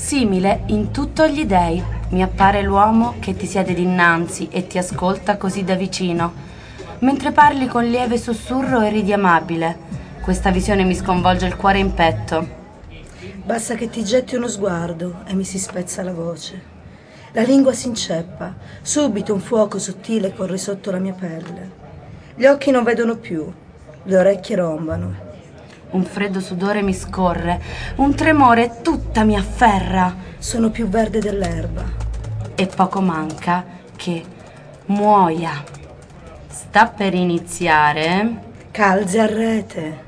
Simile in tutto gli dei, mi appare l'uomo che ti siede dinanzi e ti ascolta così da vicino, mentre parli con lieve sussurro e ridi amabile. Questa visione mi sconvolge il cuore in petto. Basta che ti getti uno sguardo e mi si spezza la voce. La lingua si inceppa, subito un fuoco sottile corre sotto la mia pelle. Gli occhi non vedono più, le orecchie rombano. Un freddo sudore mi scorre, un tremore tutta mi afferra. Sono più verde dell'erba. E poco manca che muoia. Sta per iniziare. Calze a rete.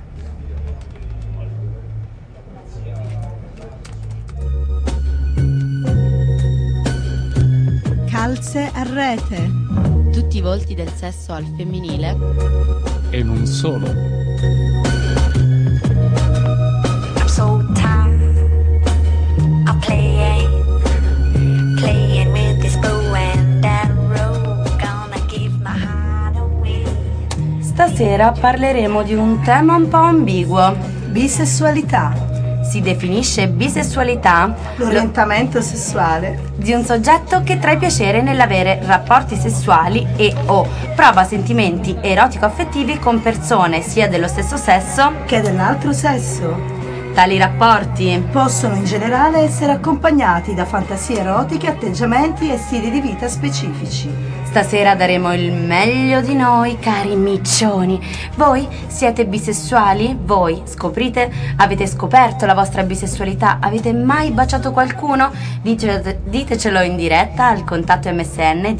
Calze a rete. Tutti i volti del sesso al femminile. E non solo. I'm so tired of playing with this bow and arrow. Gonna give my heart away. Stasera parleremo di un tema un po' ambiguo. Bisessualità. Si definisce bisessualità L'orientamento sessuale di un soggetto che trae piacere nell'avere rapporti sessuali e o prova sentimenti erotico-affettivi con persone sia dello stesso sesso che dell'altro sesso. Tali rapporti Possono in generale essere accompagnati da fantasie erotiche, atteggiamenti e stili di vita specifici. Stasera daremo il meglio di noi, cari miccioni. Voi siete bisessuali? Voi scoprite? Avete scoperto la vostra bisessualità? Avete mai baciato qualcuno? Ditecelo in diretta al contatto MSN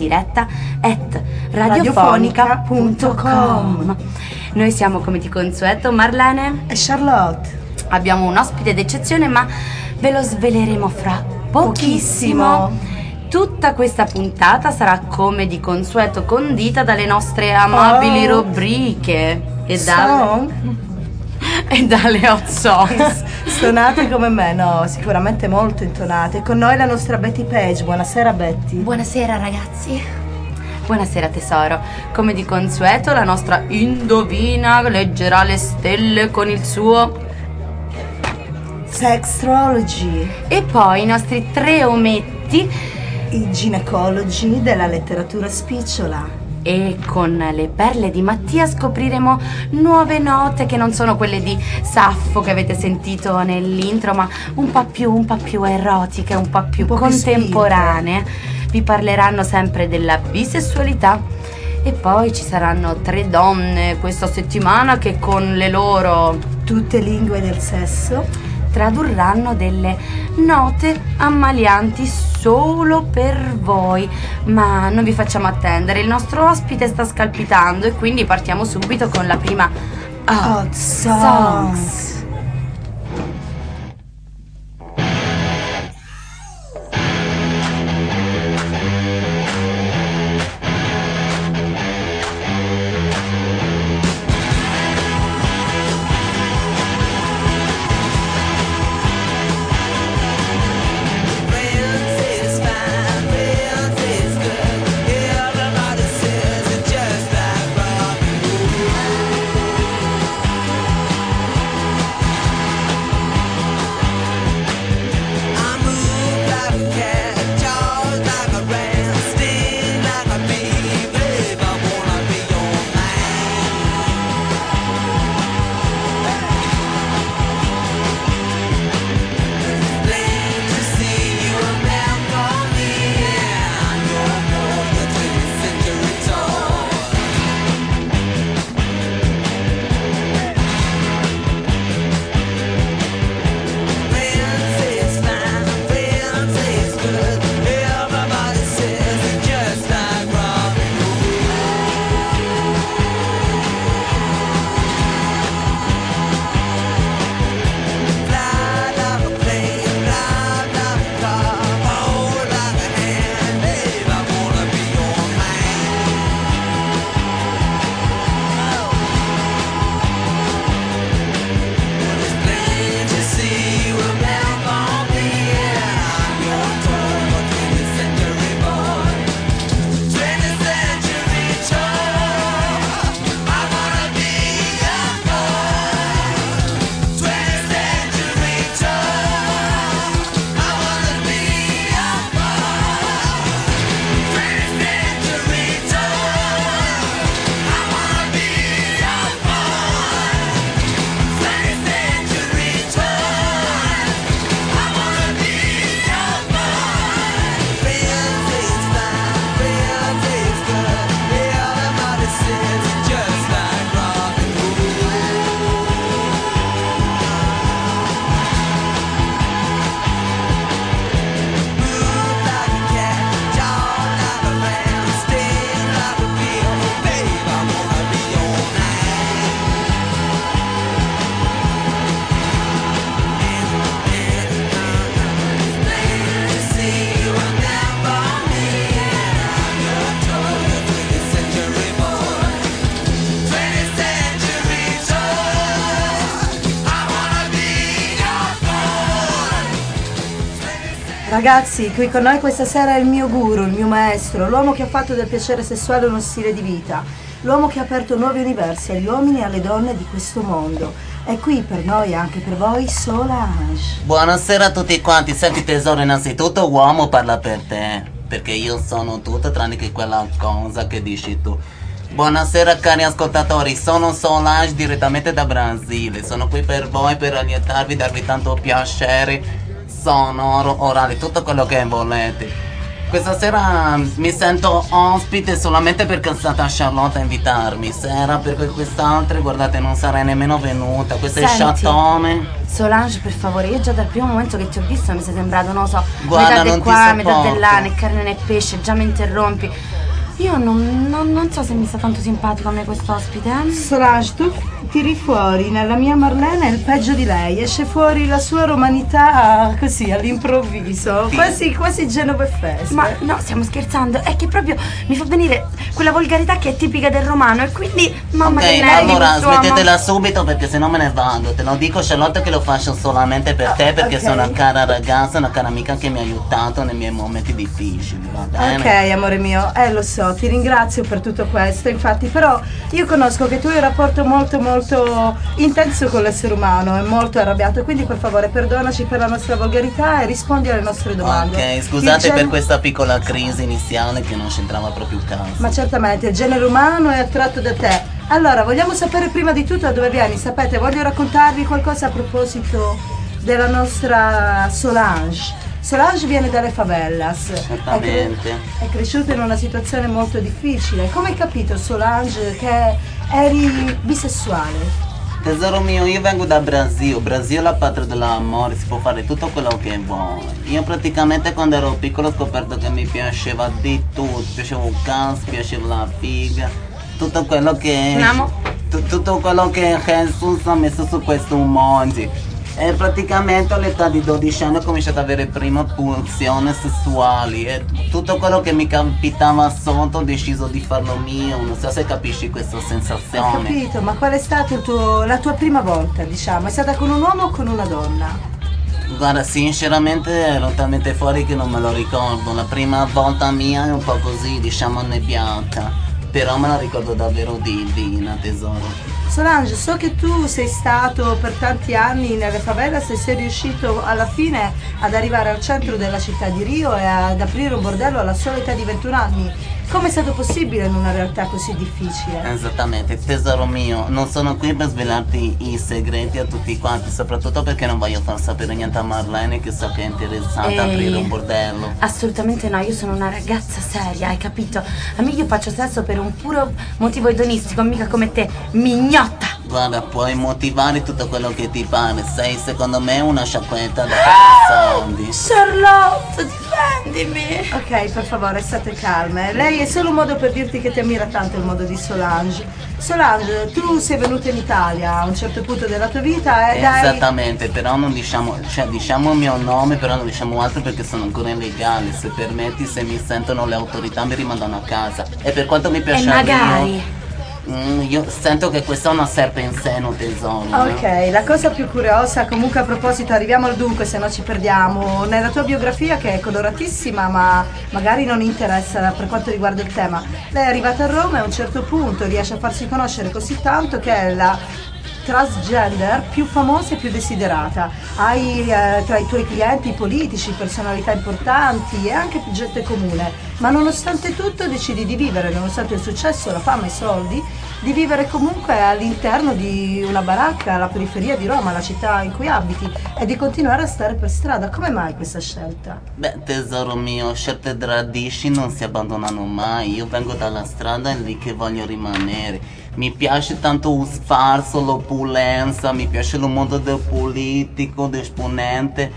diretta@radiofonica.com. Noi siamo come di consueto Marlene E Charlotte. Abbiamo un ospite d'eccezione, ma ve lo sveleremo fra pochissimo. Tutta questa puntata sarà come di consueto condita dalle nostre amabili rubriche e dalle hot songs. Stonate come me? No, sicuramente molto intonate. Con noi la nostra Betty Page. Buonasera Betty. Buonasera ragazzi. Buonasera tesoro. Come di consueto la nostra indovina leggerà le stelle con il suo Sextrology. e poi i nostri tre ometti. I ginecologi della letteratura spicciola. E con le perle di Mattia scopriremo nuove note che non sono quelle di Saffo che avete sentito nell'intro, ma un po' più erotiche, un po' più contemporanee. Vi parleranno sempre della bisessualità. E poi ci saranno tre donne questa settimana che con le loro Tutte lingue del sesso tradurranno delle note ammalianti solo per voi. Ma non vi facciamo attendere, il nostro ospite sta scalpitando e quindi partiamo subito con la prima Hot Songs. Ragazzi, qui con noi questa sera è il mio guru, il mio maestro, l'uomo che ha fatto del piacere sessuale uno stile di vita, l'uomo che ha aperto nuovi universi agli uomini e alle donne di questo mondo. È qui per noi e anche per voi Solange. Buonasera a tutti quanti. Senti tesoro, innanzitutto uomo parla per te, perché io sono tutto tranne che quella cosa che dici tu. Buonasera cari ascoltatori, sono Solange direttamente da Brasile. Sono qui per voi per allietarvi, darvi tanto piacere sonoro, orale, tutto quello che volete. Questa sera mi sento ospite solamente perché è stata Charlotte a invitarmi. Se era perché quest'altra, guardate, non sarei nemmeno venuta. Questo è Senti, chattone. Solange, per favore, io già dal primo momento che ti ho visto mi sei sembrato, non lo so, Guarda, metà di non ti qua, metà sopporto. di là, né carne né pesce, già mi interrompi. Io non so se mi sta tanto simpatico a me quest'ospite, eh? Solange, tu tiri fuori nella mia Marlena il peggio di lei, esce fuori la sua romanità così all'improvviso, Sì. quasi Genovefese. Ma no, stiamo scherzando, è che proprio mi fa venire quella volgarità che è tipica del romano e quindi, mamma Ok, che ma nervi allora quest'uomo. smettetela subito perché se no me ne vado. Te lo dico Charlotte che lo faccio solamente per te perché ok. sei una cara ragazza, una cara amica che mi ha aiutato nei miei momenti difficili, va bene? Ok, amore mio, lo so, ti ringrazio per tutto questo, infatti, però io conosco che tu hai un rapporto molto intenso con l'essere umano, è molto arrabbiato, quindi per favore perdonaci per la nostra volgarità e rispondi alle nostre domande. Ok, scusate Il per gen- questa piccola crisi iniziale che non c'entrava proprio caso. Ma certamente, il genere umano è attratto da te. Allora, vogliamo sapere prima di tutto da dove vieni, sapete, voglio raccontarvi qualcosa a proposito della nostra Solange. Solange viene dalle favelas. Certamente. È cresciuta in una situazione molto difficile. Come hai capito, Solange, che eri bisessuale? Tesoro mio, io vengo da Brasile, Brasile è la patria dell'amore, si può fare tutto quello che vuoi. Io praticamente quando ero piccolo ho scoperto che mi piaceva di tutto, piaceva un cazzo, piaceva la figa, tutto quello che... Andiamo. Tutto quello che Jesus ha messo su questo mondo. E praticamente all'età di 12 anni ho cominciato ad avere prima pulsioni sessuali e tutto quello che mi capitava sotto ho deciso di farlo mio, non so se capisci questa Ho sensazione. capito, ma qual è stata la tua prima volta, diciamo? È stata con un uomo o con una donna? Guarda, sinceramente ero talmente fuori che non me lo ricordo. La prima volta mia è un po' così, diciamo, annebbiata. Però me la ricordo davvero divina, tesoro. Solange, so che tu sei stato per tanti anni nelle favelas e sei riuscito alla fine ad arrivare al centro della città di Rio e ad aprire un bordello alla sola età di 21 anni. Come è stato possibile in una realtà così difficile? Esattamente, tesoro mio, non sono qui per svelarti i segreti a tutti quanti, soprattutto perché non voglio far sapere niente a Marlene che so che è interessata a aprire un bordello. Assolutamente no, io sono una ragazza seria, hai capito? A me io faccio sesso per un puro motivo edonistico, mica come te, mignotta. Guarda, puoi motivare tutto quello che ti pare, sei secondo me una sciacquetta da fare soldi. Charlotte, difendimi. Ok, per favore, state calme. Lei è solo un modo per dirti che ti ammira tanto il modo di Solange. Solange, tu sei venuta in Italia a un certo punto della tua vita ed hai... Esattamente, però non diciamo, cioè diciamo il mio nome, però non diciamo altro perché sono ancora illegale. Se permetti, se mi sentono le autorità mi rimandano a casa. E per quanto mi piace E magari. io sento che questa è una serpe in seno, tesoro. Ok, la cosa più curiosa, comunque a proposito, arriviamo al dunque, se no ci perdiamo. Nella tua biografia, che è coloratissima, ma magari non interessa per quanto riguarda il tema, lei è arrivata a Roma e a un certo punto riesce a farsi conoscere così tanto che è la transgender più famosa e più desiderata. Hai tra i tuoi clienti politici, personalità importanti e anche gente comune, ma nonostante tutto decidi di vivere, nonostante il successo, la fama e i soldi, di vivere comunque all'interno di una baracca alla periferia di Roma, la città in cui abiti, e di continuare a stare per strada. Come mai questa scelta? Beh, tesoro mio, certe radici non si abbandonano mai. Io vengo dalla strada, è lì che voglio rimanere. Mi piace tanto lo sfarzo, l'opulenza, mi piace il mondo del politico, dell'esponente,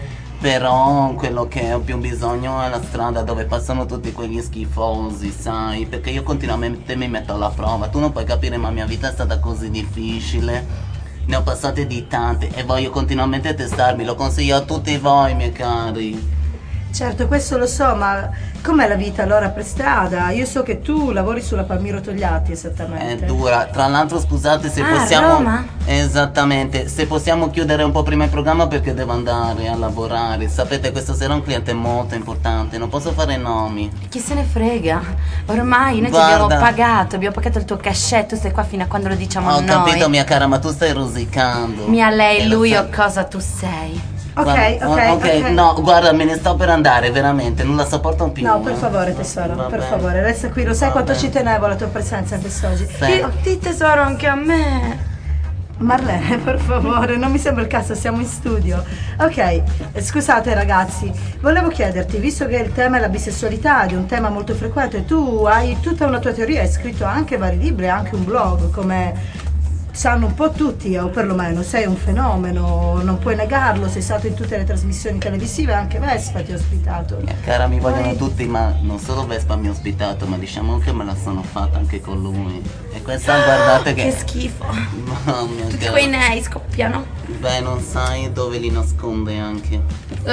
però quello che ho più bisogno è la strada dove passano tutti quegli schifosi, sai? Perché io continuamente mi metto alla prova. Tu non puoi capire, ma la mia vita è stata così difficile. Ne ho passate di tante e voglio continuamente testarmi. Lo consiglio a tutti voi, miei cari. Certo, questo lo so, ma com'è la vita allora per strada? Io so che tu lavori sulla Palmiro Togliatti esattamente. È dura. Tra l'altro, scusate se Ah, possiamo. Roma? Esattamente, se possiamo chiudere un po' prima il programma perché devo andare a lavorare. Sapete, questa sera un cliente molto importante, non posso fare nomi. Chi se ne frega? Ormai noi Guarda. abbiamo pagato il tuo cachet, tu stai qua fino a quando lo diciamo Ho noi. capito, mia cara, ma tu stai rosicando. Mia lei, E lo lui sai. o cosa tu sei? Guarda, Ok. no, guarda, me ne sto per andare, veramente, non la sopporto più. No, per favore tesoro, Va per bene. favore, resta qui, lo sai Va quanto bene. ci tenevo alla tua presenza quest'oggi. Sì. Di tesoro anche a me. Marlene, per favore, non mi sembra il caso, siamo in studio. Ok, scusate ragazzi, volevo chiederti, visto che il tema è la bisessualità, è un tema molto frequente, tu hai tutta una tua teoria, hai scritto anche vari libri, anche un blog, come sanno un po' tutti, o perlomeno sei un fenomeno, non puoi negarlo, sei stato in tutte le trasmissioni televisive, anche Vespa ti ha ospitato. Mia cara, mi vogliono Poi- tutti, ma non solo Vespa mi ha ospitato, ma diciamo che me la sono fatta anche con lui. E questa, guardate Che che... schifo. Oh, mia Tutti cara. quei nei scoppiano. Beh, non sai dove li nasconde anche.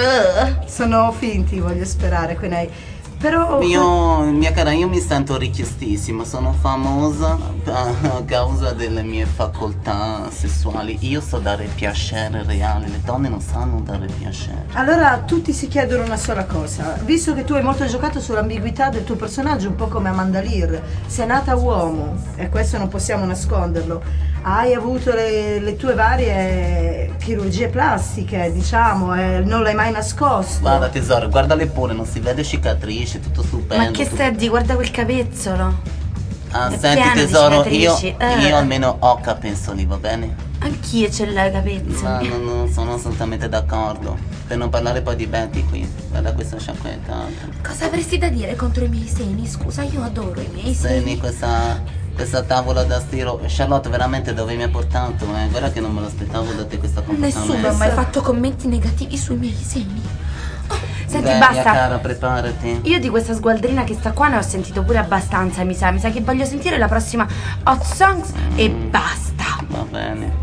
Sono finti, voglio sperare, quindi. Però Mia cara, io mi sento richiestissima, sono famosa a causa delle mie facoltà sessuali. Io so dare piacere reale, le donne non sanno dare piacere. allora tutti si chiedono una sola cosa, visto che tu hai molto giocato sull'ambiguità del tuo personaggio, un po' come Amanda Lear, sei nata uomo e questo non possiamo nasconderlo, hai avuto le tue varie chirurgie plastiche, diciamo, e non l'hai mai nascosto. Guarda tesoro, guardale pure, non si vede cicatrici, tutto stupendo. Ma che tutto- stai a dire? Guarda quel capezzolo. Ah, è senti pieno di tesoro, io cicatrici. almeno ho capezzoli, va bene? Anch'io ce l'hai Ma capezzoli. non sono assolutamente d'accordo. Per non parlare poi di Betty qui. Guarda questa sciacquetta. Cosa avresti da dire contro i miei seni? Scusa, io adoro i miei Senti seni. questa tavola da stiro. Charlotte, veramente dove mi ha portato? Guarda che non me l'aspettavo da te questa Nessuno ha comportamento. mai fatto commenti negativi sui miei seni. Senti, Beh, basta. mia cara, preparati. Io di questa sgualdrina che sta qua ne ho sentito pure abbastanza, mi sa che voglio sentire la prossima Hot Songs e basta. Va bene.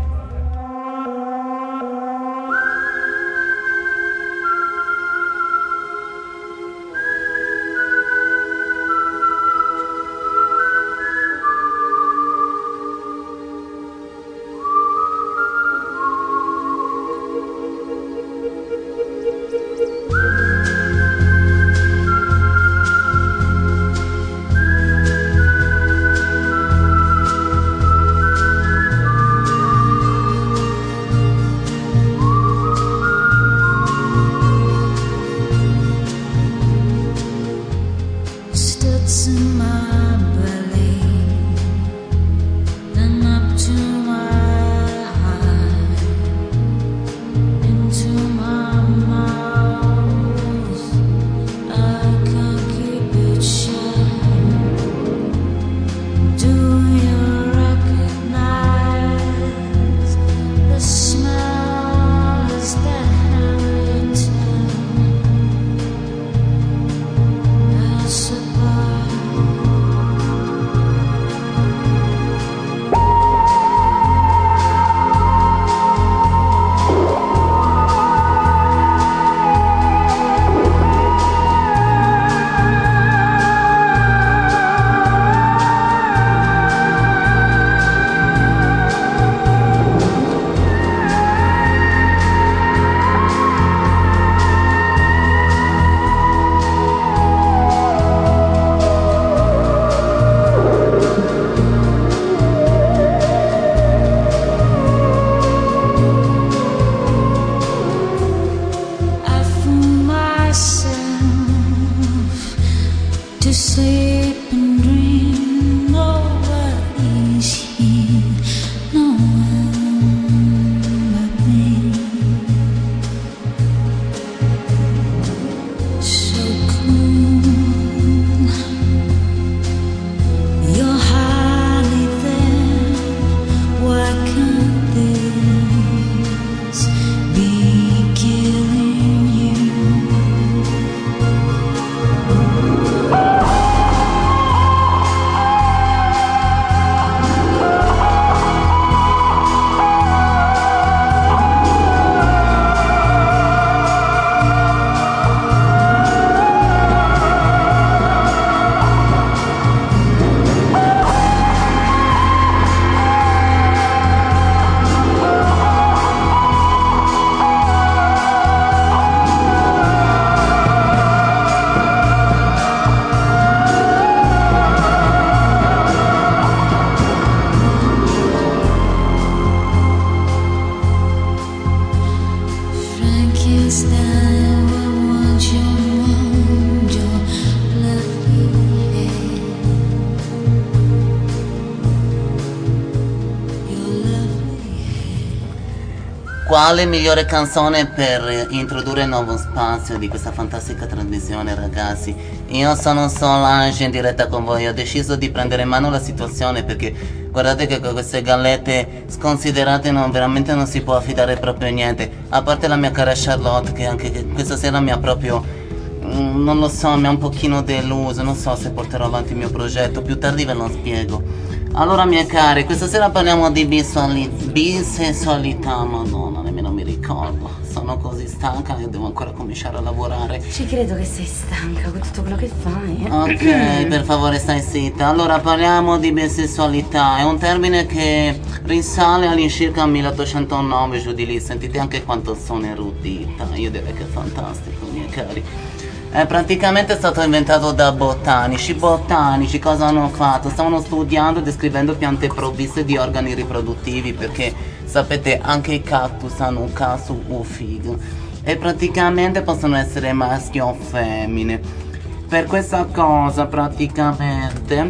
quale migliore canzone per introdurre il nuovo spazio di questa fantastica trasmissione, ragazzi? Io sono Solange in diretta con voi. Ho deciso di prendere in mano la situazione perché guardate che con queste gallette sconsiderate veramente non si può affidare proprio niente. A parte la mia cara Charlotte che anche questa sera mi ha proprio... non lo so, mi ha un pochino deluso. Non so se porterò avanti il mio progetto. Più tardi ve lo spiego. Allora, mie care, questa sera parliamo di bisessualità. Madonna, nemmeno mi ricordo. Sono così stanca e devo ancora cominciare a lavorare. Ci credo che sei stanca con tutto quello che fai. Ok, per favore stai zitta. Allora, parliamo di bisessualità. È un termine che risale all'incirca al 1809, giù di lì. Sentite anche quanto sono erudita. Io direi che è fantastico, miei cari. È praticamente stato inventato da botanici. Botanici cosa hanno fatto? Stavano studiando e descrivendo piante provviste di organi riproduttivi, perché sapete anche i cactus hanno un caso o figo e praticamente possono essere maschi o femmine. Per questa cosa praticamente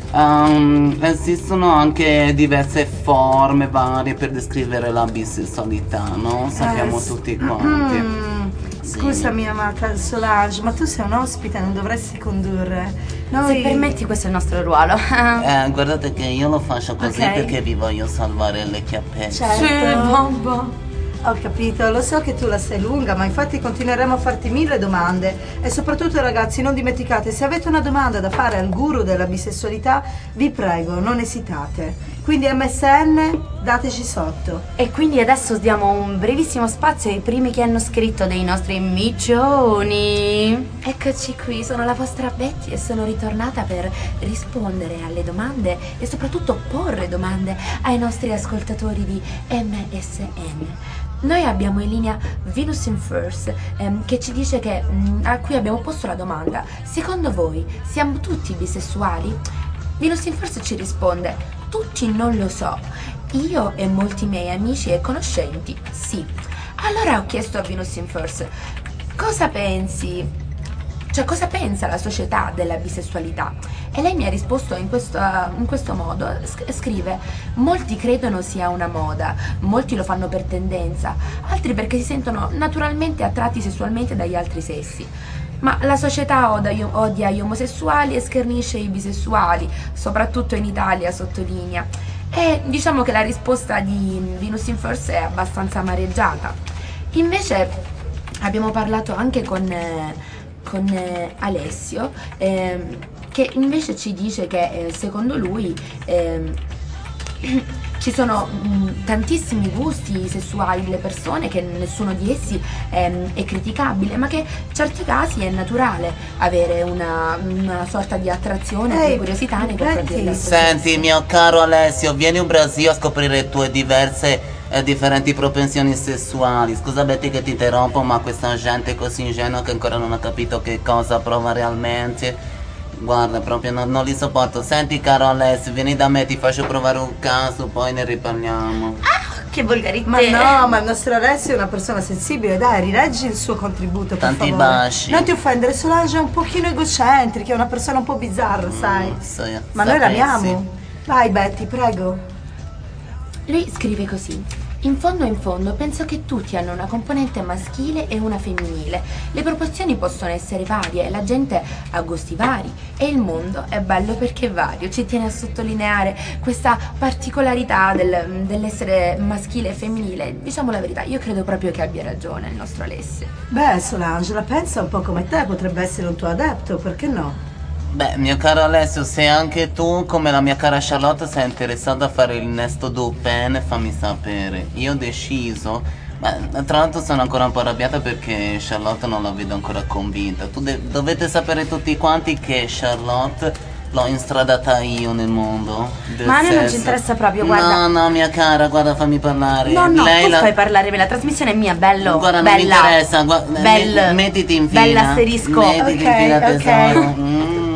esistono anche diverse forme varie per descrivere la bisessualità, no? Sappiamo tutti quanti. Scusami, amata Solange, ma tu sei un ospite, non dovresti condurre. Se permetti, questo è il nostro ruolo. Guardate che io lo faccio così perché vi voglio salvare le chiappette. Certo. Sì, mamma. Ho capito, lo so che tu la sei lunga, ma infatti continueremo a farti 1000 domande. E soprattutto, ragazzi, non dimenticate, se avete una domanda da fare al guru della bisessualità, vi prego, non esitate. Quindi MSN, dateci sotto. E quindi adesso diamo un brevissimo spazio ai primi che hanno scritto dei nostri micioni. Eccoci qui, sono la vostra Betty e sono ritornata per rispondere alle domande e soprattutto porre domande ai nostri ascoltatori di MSN. Noi abbiamo in linea Venus in First che ci dice che a cui abbiamo posto la domanda: secondo voi siamo tutti bisessuali? Venus in First ci risponde: tutti non lo so, io e molti miei amici e conoscenti sì. Allora ho chiesto a Venus in First: cosa pensi? Cioè, cosa pensa la società della bisessualità? E lei mi ha risposto in questo modo, scrive: molti credono sia una moda, molti lo fanno per tendenza, altri perché si sentono naturalmente attratti sessualmente dagli altri sessi. Ma la società odia gli omosessuali e schernisce i bisessuali, soprattutto in Italia, sottolinea. E diciamo che la risposta di Venus in First è abbastanza amareggiata. Invece abbiamo parlato anche con Alessio, che invece ci dice che secondo lui ci sono tantissimi gusti sessuali delle persone, che nessuno di essi è criticabile, ma che in certi casi è naturale avere una sorta di attrazione, di curiosità nei confronti della società. Senti, mio caro Alessio, vieni in Brasile a scoprire le tue diverse differenti propensioni sessuali. Scusa Betty che ti interrompo, ma questa gente così ingenua che ancora non ha capito che cosa prova realmente, guarda, proprio non li sopporto. Senti, caro Alessio, vieni da me, ti faccio provare un caso, poi ne riparliamo. Che volgarità. Ma no, ma il nostro Alessio è una persona sensibile, dai, rileggi il suo contributo, per Tanti favore. baci. Non ti offendere, Solange è un pochino egocentrica, è una persona un po' bizzarra, sai. Ma noi l'amiamo. Vai Betty, prego. Lui scrive così: in fondo penso che tutti hanno una componente maschile e una femminile. Le proporzioni possono essere varie, la gente ha gusti vari e il mondo è bello perché è vario. Ci tiene a sottolineare questa particolarità dell'essere maschile e femminile. Diciamo la verità, io credo proprio che abbia ragione il nostro Alessio. Beh, Solange la pensa un po' come te, potrebbe essere un tuo adepto, perché no? Beh, mio caro Alessio, se anche tu, come la mia cara Charlotte, sei interessato a fare il nesto du pen, fammi sapere. Io ho deciso, tra l'altro sono ancora un po' arrabbiata perché Charlotte non la vedo ancora convinta. Dovete sapere tutti quanti che Charlotte l'ho instradata io nel mondo del Ma a noi non ci sesso. interessa proprio, guarda. No, mia cara, guarda, fammi parlare. No, tu fai parlare, la trasmissione è mia, bello. Guarda, non bella. mi interessa, Bella. mettiti in fila. Bella asterisco. Mettiti in fila, Ok, tesoro.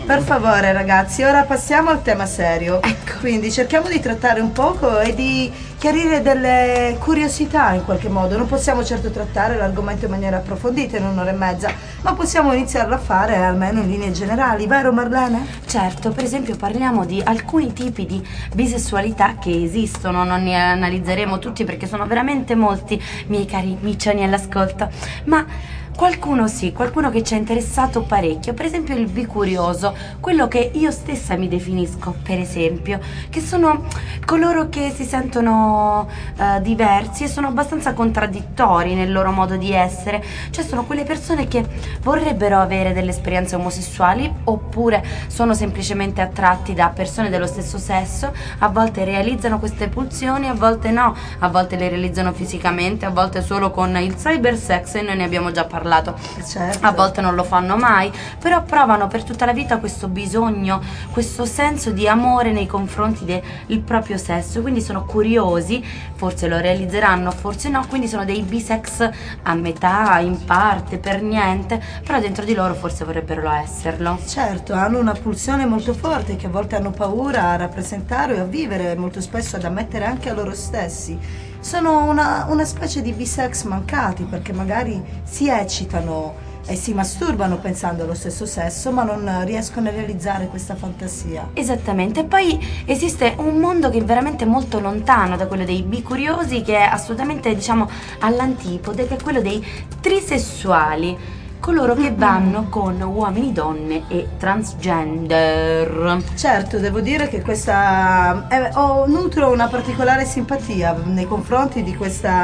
Per favore ragazzi, ora passiamo al tema serio. Ecco. Quindi cerchiamo di trattare un poco e di chiarire delle curiosità in qualche modo. Non possiamo certo trattare l'argomento in maniera approfondita in un'ora e mezza, ma possiamo iniziarlo a fare almeno in linee generali, vero Marlene? Certo, per esempio parliamo di alcuni tipi di bisessualità che esistono, non ne analizzeremo tutti perché sono veramente molti, miei cari miccioni all'ascolto, ma qualcuno sì, qualcuno che ci ha interessato parecchio, per esempio il bicurioso, quello che io stessa mi definisco, per esempio, che sono coloro che si sentono diversi e sono abbastanza contraddittori nel loro modo di essere, cioè sono quelle persone che vorrebbero avere delle esperienze omosessuali oppure sono semplicemente attratti da persone dello stesso sesso, a volte realizzano queste pulsioni, a volte no, a volte le realizzano fisicamente, a volte solo con il cybersex e noi ne abbiamo già parlato. Certo. A volte non lo fanno mai, però provano per tutta la vita questo bisogno, questo senso di amore nei confronti del proprio sesso, quindi sono curiosi, forse lo realizzeranno, forse no, quindi sono dei bisex a metà, in parte, per niente, però dentro di loro forse vorrebbero esserlo. Certo, hanno una pulsione molto forte che a volte hanno paura a rappresentare o a vivere, molto spesso ad ammettere anche a loro stessi. Sono una specie di bisex mancati perché magari si eccitano e si masturbano pensando allo stesso sesso ma non riescono a realizzare questa fantasia. Esattamente, e poi esiste un mondo che è veramente molto lontano da quello dei bicuriosi, che è assolutamente, diciamo, all'antipode, che è quello dei trisessuali, coloro che vanno con uomini, donne e transgender. Certo, devo dire che questa nutro una particolare simpatia nei confronti di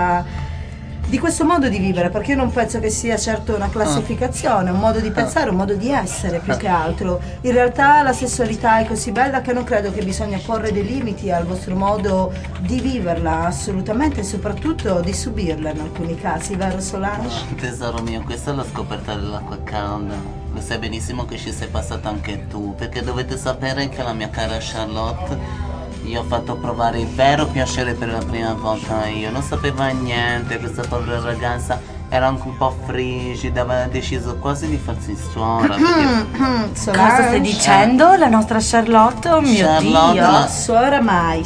questo modo di vivere, perché io non penso che sia certo una classificazione, un modo di pensare, un modo di essere più che altro. In realtà la sessualità è così bella che non credo che bisogna porre dei limiti al vostro modo di viverla, assolutamente, e soprattutto di subirla in alcuni casi, vero Solange? Tesoro mio, questa è la scoperta dell'acqua calda. Lo sai benissimo che ci sei passata anche tu, perché dovete sapere che la mia cara Charlotte, io ho fatto provare il vero piacere per la prima volta io, non sapeva niente, questa povera ragazza era anche un po' frigida, aveva deciso quasi di farsi suora. Cosa stai dicendo? La nostra Charlotte? Oh mio Charlotte, Dio! la- Suora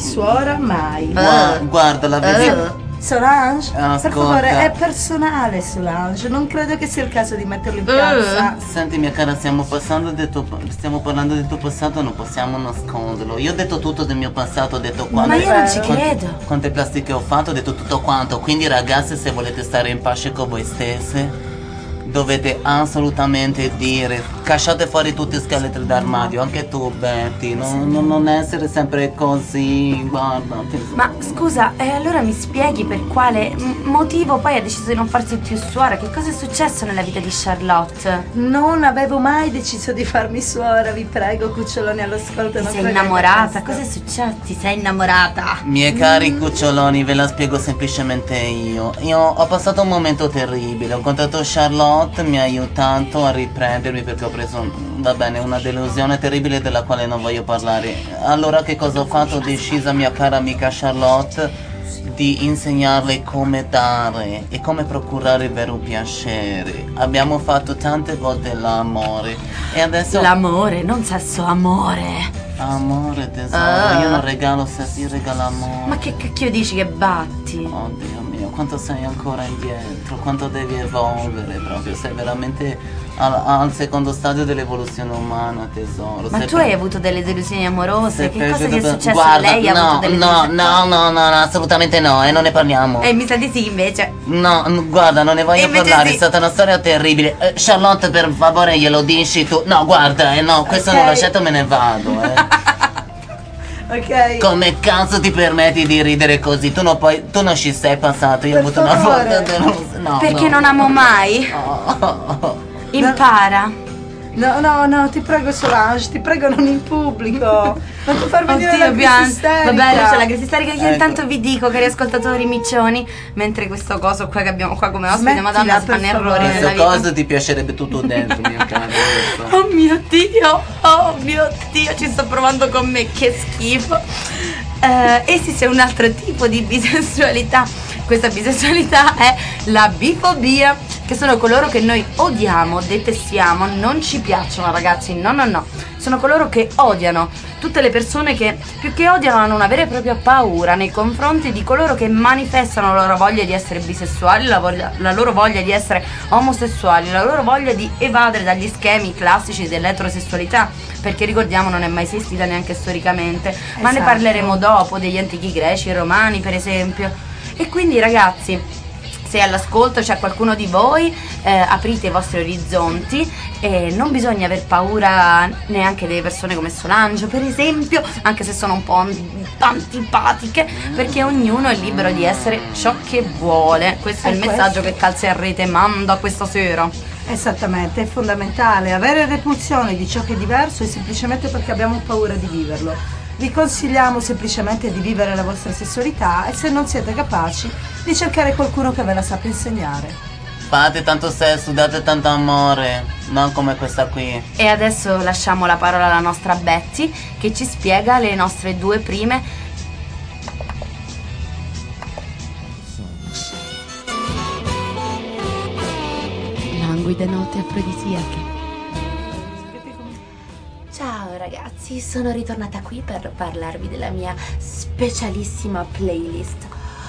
mai. Guarda, la vedi? Solange, per Ascolta. favore, è personale Solange, non credo che sia il caso di metterlo in piazza. Senti mia cara, stiamo parlando del tuo passato, non possiamo nasconderlo. Io ho detto tutto del mio passato, ho detto Ma io non ci credo. quante plastiche ho fatto, ho detto tutto quanto. Quindi ragazze, se volete stare in pace con voi stesse, dovete assolutamente dire, cacciate fuori tutti i scheletri d'armadio, anche tu Betty, non essere sempre così, guarda. Ma scusa, allora mi spieghi per quale motivo poi ha deciso di non farsi più suora? Che cosa è successo nella vita di Charlotte? Non avevo mai deciso di farmi suora, vi prego, cuccioloni all'ascolto. Ti non sei fregate innamorata? questo. Cosa è successo? Ti sei innamorata? Miei cari cuccioloni, ve la spiego semplicemente io. Io ho passato un momento terribile, ho incontrato Charlotte, mi ha aiutato a riprendermi perché ho preso, va bene, una delusione terribile della quale non voglio parlare. Allora che cosa ho fatto? Ho deciso, mia cara amica Charlotte, di insegnarle come dare e come procurare il vero piacere. Abbiamo fatto tante volte l'amore e adesso... L'amore, non sesso, amore. Amore tesoro, io non regalo sesso, io regalo amore. Ma che cacchio dici che batti? Oddio mio, quanto sei ancora indietro, quanto devi evolvere proprio, sei veramente al secondo stadio dell'evoluzione umana, tesoro. Ma Sei tu hai avuto delle delusioni amorose? sei Che cosa peggio ti è da- successo? Guarda, Lei ha avuto delle delusioni? no, assolutamente no, e non ne parliamo. E mi sa di sì invece. No, guarda, non ne voglio Invece parlare, sì. è stata una storia terribile. Charlotte, per favore, glielo dici tu. No, guarda, no, questo Ok. non lo accetto, me ne vado, Ok. Come cazzo ti permetti di ridere così? Tu non ci sei passato, io ho Per avuto una favore. volta delusione. No, Perché no. non amo mai? Impara. No, ti prego Solange, ti prego non in pubblico. Non ti far venire la Oddio, crisi pianto. isterica. Vabbè, c'è la crisi isterica. Io Ecco. intanto vi dico, cari ascoltatori miccioni, mentre questo coso qua che abbiamo qua come ospite, Smettila, madonna, si per fanno favore. errori nella Questa vita. cosa ti piacerebbe tutto dentro, mio caro. Oh mio Dio, ci sto provando con me, che schifo. Esiste un altro tipo di bisessualità. Questa bisessualità è la bifobia. che sono coloro che noi odiamo, detestiamo, non ci piacciono, ragazzi, no. Sono coloro che odiano, tutte le persone che più che odiano hanno una vera e propria paura nei confronti di coloro che manifestano la loro voglia di essere bisessuali, la loro voglia di essere omosessuali, la loro voglia di evadere dagli schemi classici dell'eterosessualità, perché ricordiamo non è mai esistita neanche storicamente, ma ne parleremo dopo, degli antichi greci e romani per esempio. E quindi ragazzi, se all'ascolto c'è qualcuno di voi, aprite i vostri orizzonti e non bisogna aver paura neanche delle persone come Solange per esempio, anche se sono un po' antipatiche, perché ognuno è libero di essere ciò che vuole. Questo è il messaggio che Calze a Rete manda questa sera. Esattamente, è fondamentale. Avere repulsione di ciò che è diverso è semplicemente perché abbiamo paura di viverlo. Vi consigliamo semplicemente di vivere la vostra sessualità e se non siete capaci di cercare qualcuno che ve la sappia insegnare. Fate tanto sesso, date tanto amore, non come questa qui. E adesso lasciamo la parola alla nostra Betty che ci spiega le nostre due prime languide note afrodisiache. Ciao ragazzi, sono ritornata qui per parlarvi della mia specialissima playlist.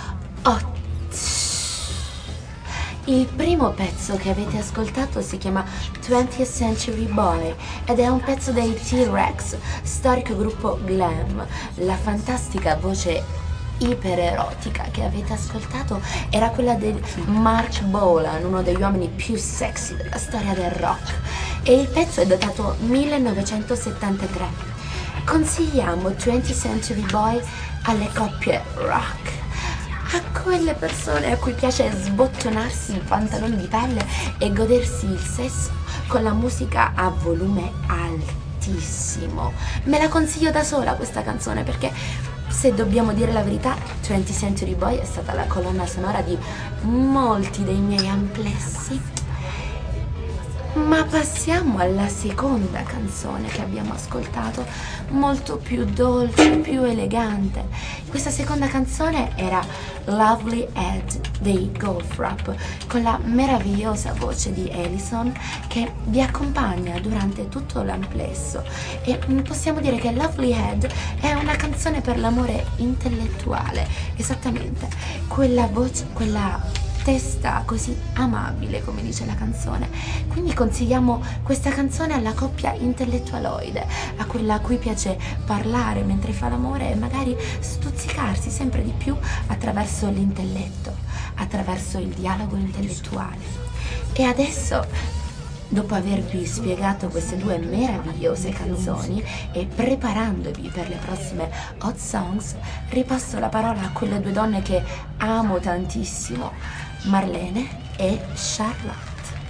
Il primo pezzo che avete ascoltato si chiama 20th Century Boy ed è un pezzo dei T-Rex, storico gruppo glam. La fantastica voce ipererotica che avete ascoltato era quella di Mark Bolan, uno degli uomini più sexy della storia del rock, e il pezzo è datato 1973. Consigliamo 20th Century Boy alle coppie rock, a quelle persone a cui piace sbottonarsi i pantaloni di pelle e godersi il sesso con la musica a volume altissimo. Me la consiglio da sola questa canzone perché, se dobbiamo dire la verità, 20th Century Boy è stata la colonna sonora di molti dei miei amplessi. Ma passiamo alla seconda canzone che abbiamo ascoltato, molto più dolce, più elegante. Questa seconda canzone era Lovely Head dei Goldfrapp, con la meravigliosa voce di Alison che vi accompagna durante tutto l'amplesso. E possiamo dire che Lovely Head è una canzone per l'amore intellettuale, esattamente quella voce, quella testa così amabile, come dice la canzone. Quindi consigliamo questa canzone alla coppia intellettualoide, a quella a cui piace parlare mentre fa l'amore e magari stuzzicarsi sempre di più attraverso l'intelletto, attraverso il dialogo intellettuale. E adesso, dopo avervi spiegato queste due meravigliose canzoni e preparandovi per le prossime Hot Songs, ripasso la parola a quelle due donne che amo tantissimo, Marlene e Charlotte.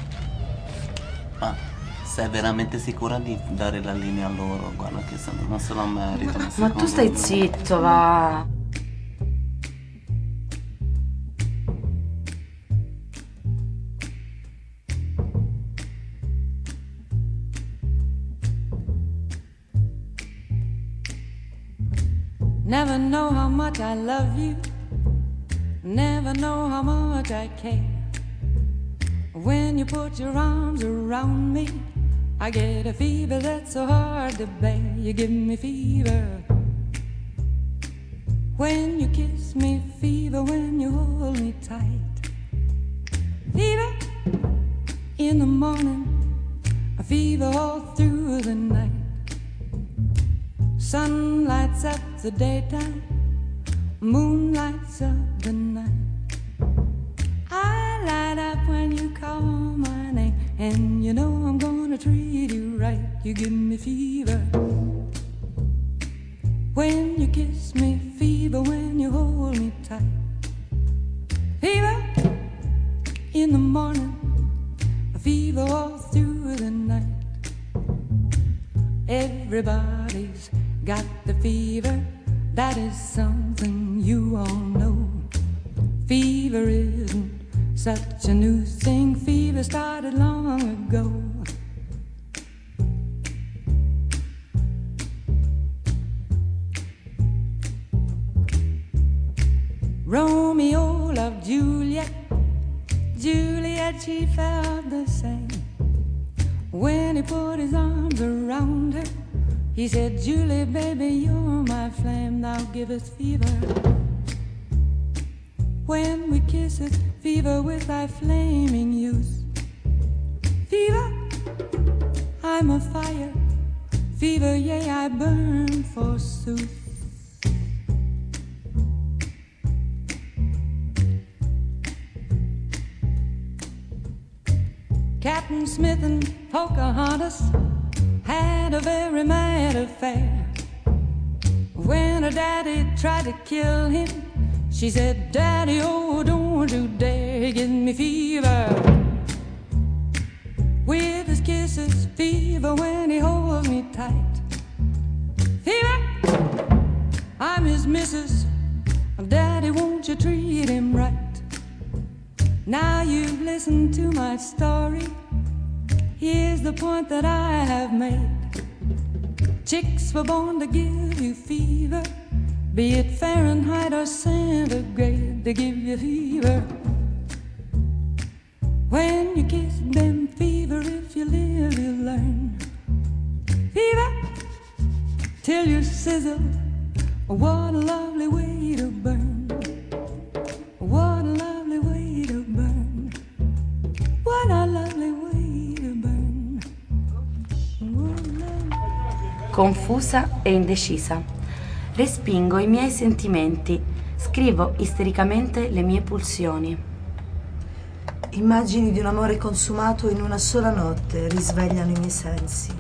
Ma sei veramente sicura di dare la linea a loro? Guarda che non se lo meritano. Ma tu stai zitto, va. Never know how much I love you. Never know how much I care. When you put your arms around me, I get a fever that's so hard to bear. You give me fever when you kiss me, fever when you hold me tight. Fever in the morning, a fever all through the night. Sun lights up the daytime, moon lights up the night. I light up when you call my name, and you know I'm gonna treat you right. You give me fever when you kiss me, fever when you hold me tight. Fever in the morning, a fever all through the night. Everybody's got the fever, that is something you all know. Fever isn't such a new thing, fever started long ago. Romeo loved Juliet, Juliet said she felt the same. When he put his arms around her, he said, Julie, baby, you're my flame, thou givest fever. When we kiss it, fever with thy flaming youth. Fever, I'm a fire. Fever, yea, I burn forsooth. Captain Smith and Pocahontas had a very mad affair. When her daddy tried to kill him, she said, Daddy, oh, don't you dare give me fever. With his kisses, fever when he holds me tight. Fever, I'm his missus. Daddy, won't you treat him right? Now you've listened to my story. Here's the point that I have made. Chicks were born to give you fever, be it Fahrenheit or centigrade, they give you fever. When you kiss them, fever, if you live, you learn. Fever, till you sizzle, what a lovely way to burn. What a lovely way to burn. What a lovely way to burn. What a lovely... Confusa e indecisa. Respingo i miei sentimenti. Scrivo istericamente le mie pulsioni. Immagini di un amore consumato in una sola notte risvegliano i miei sensi.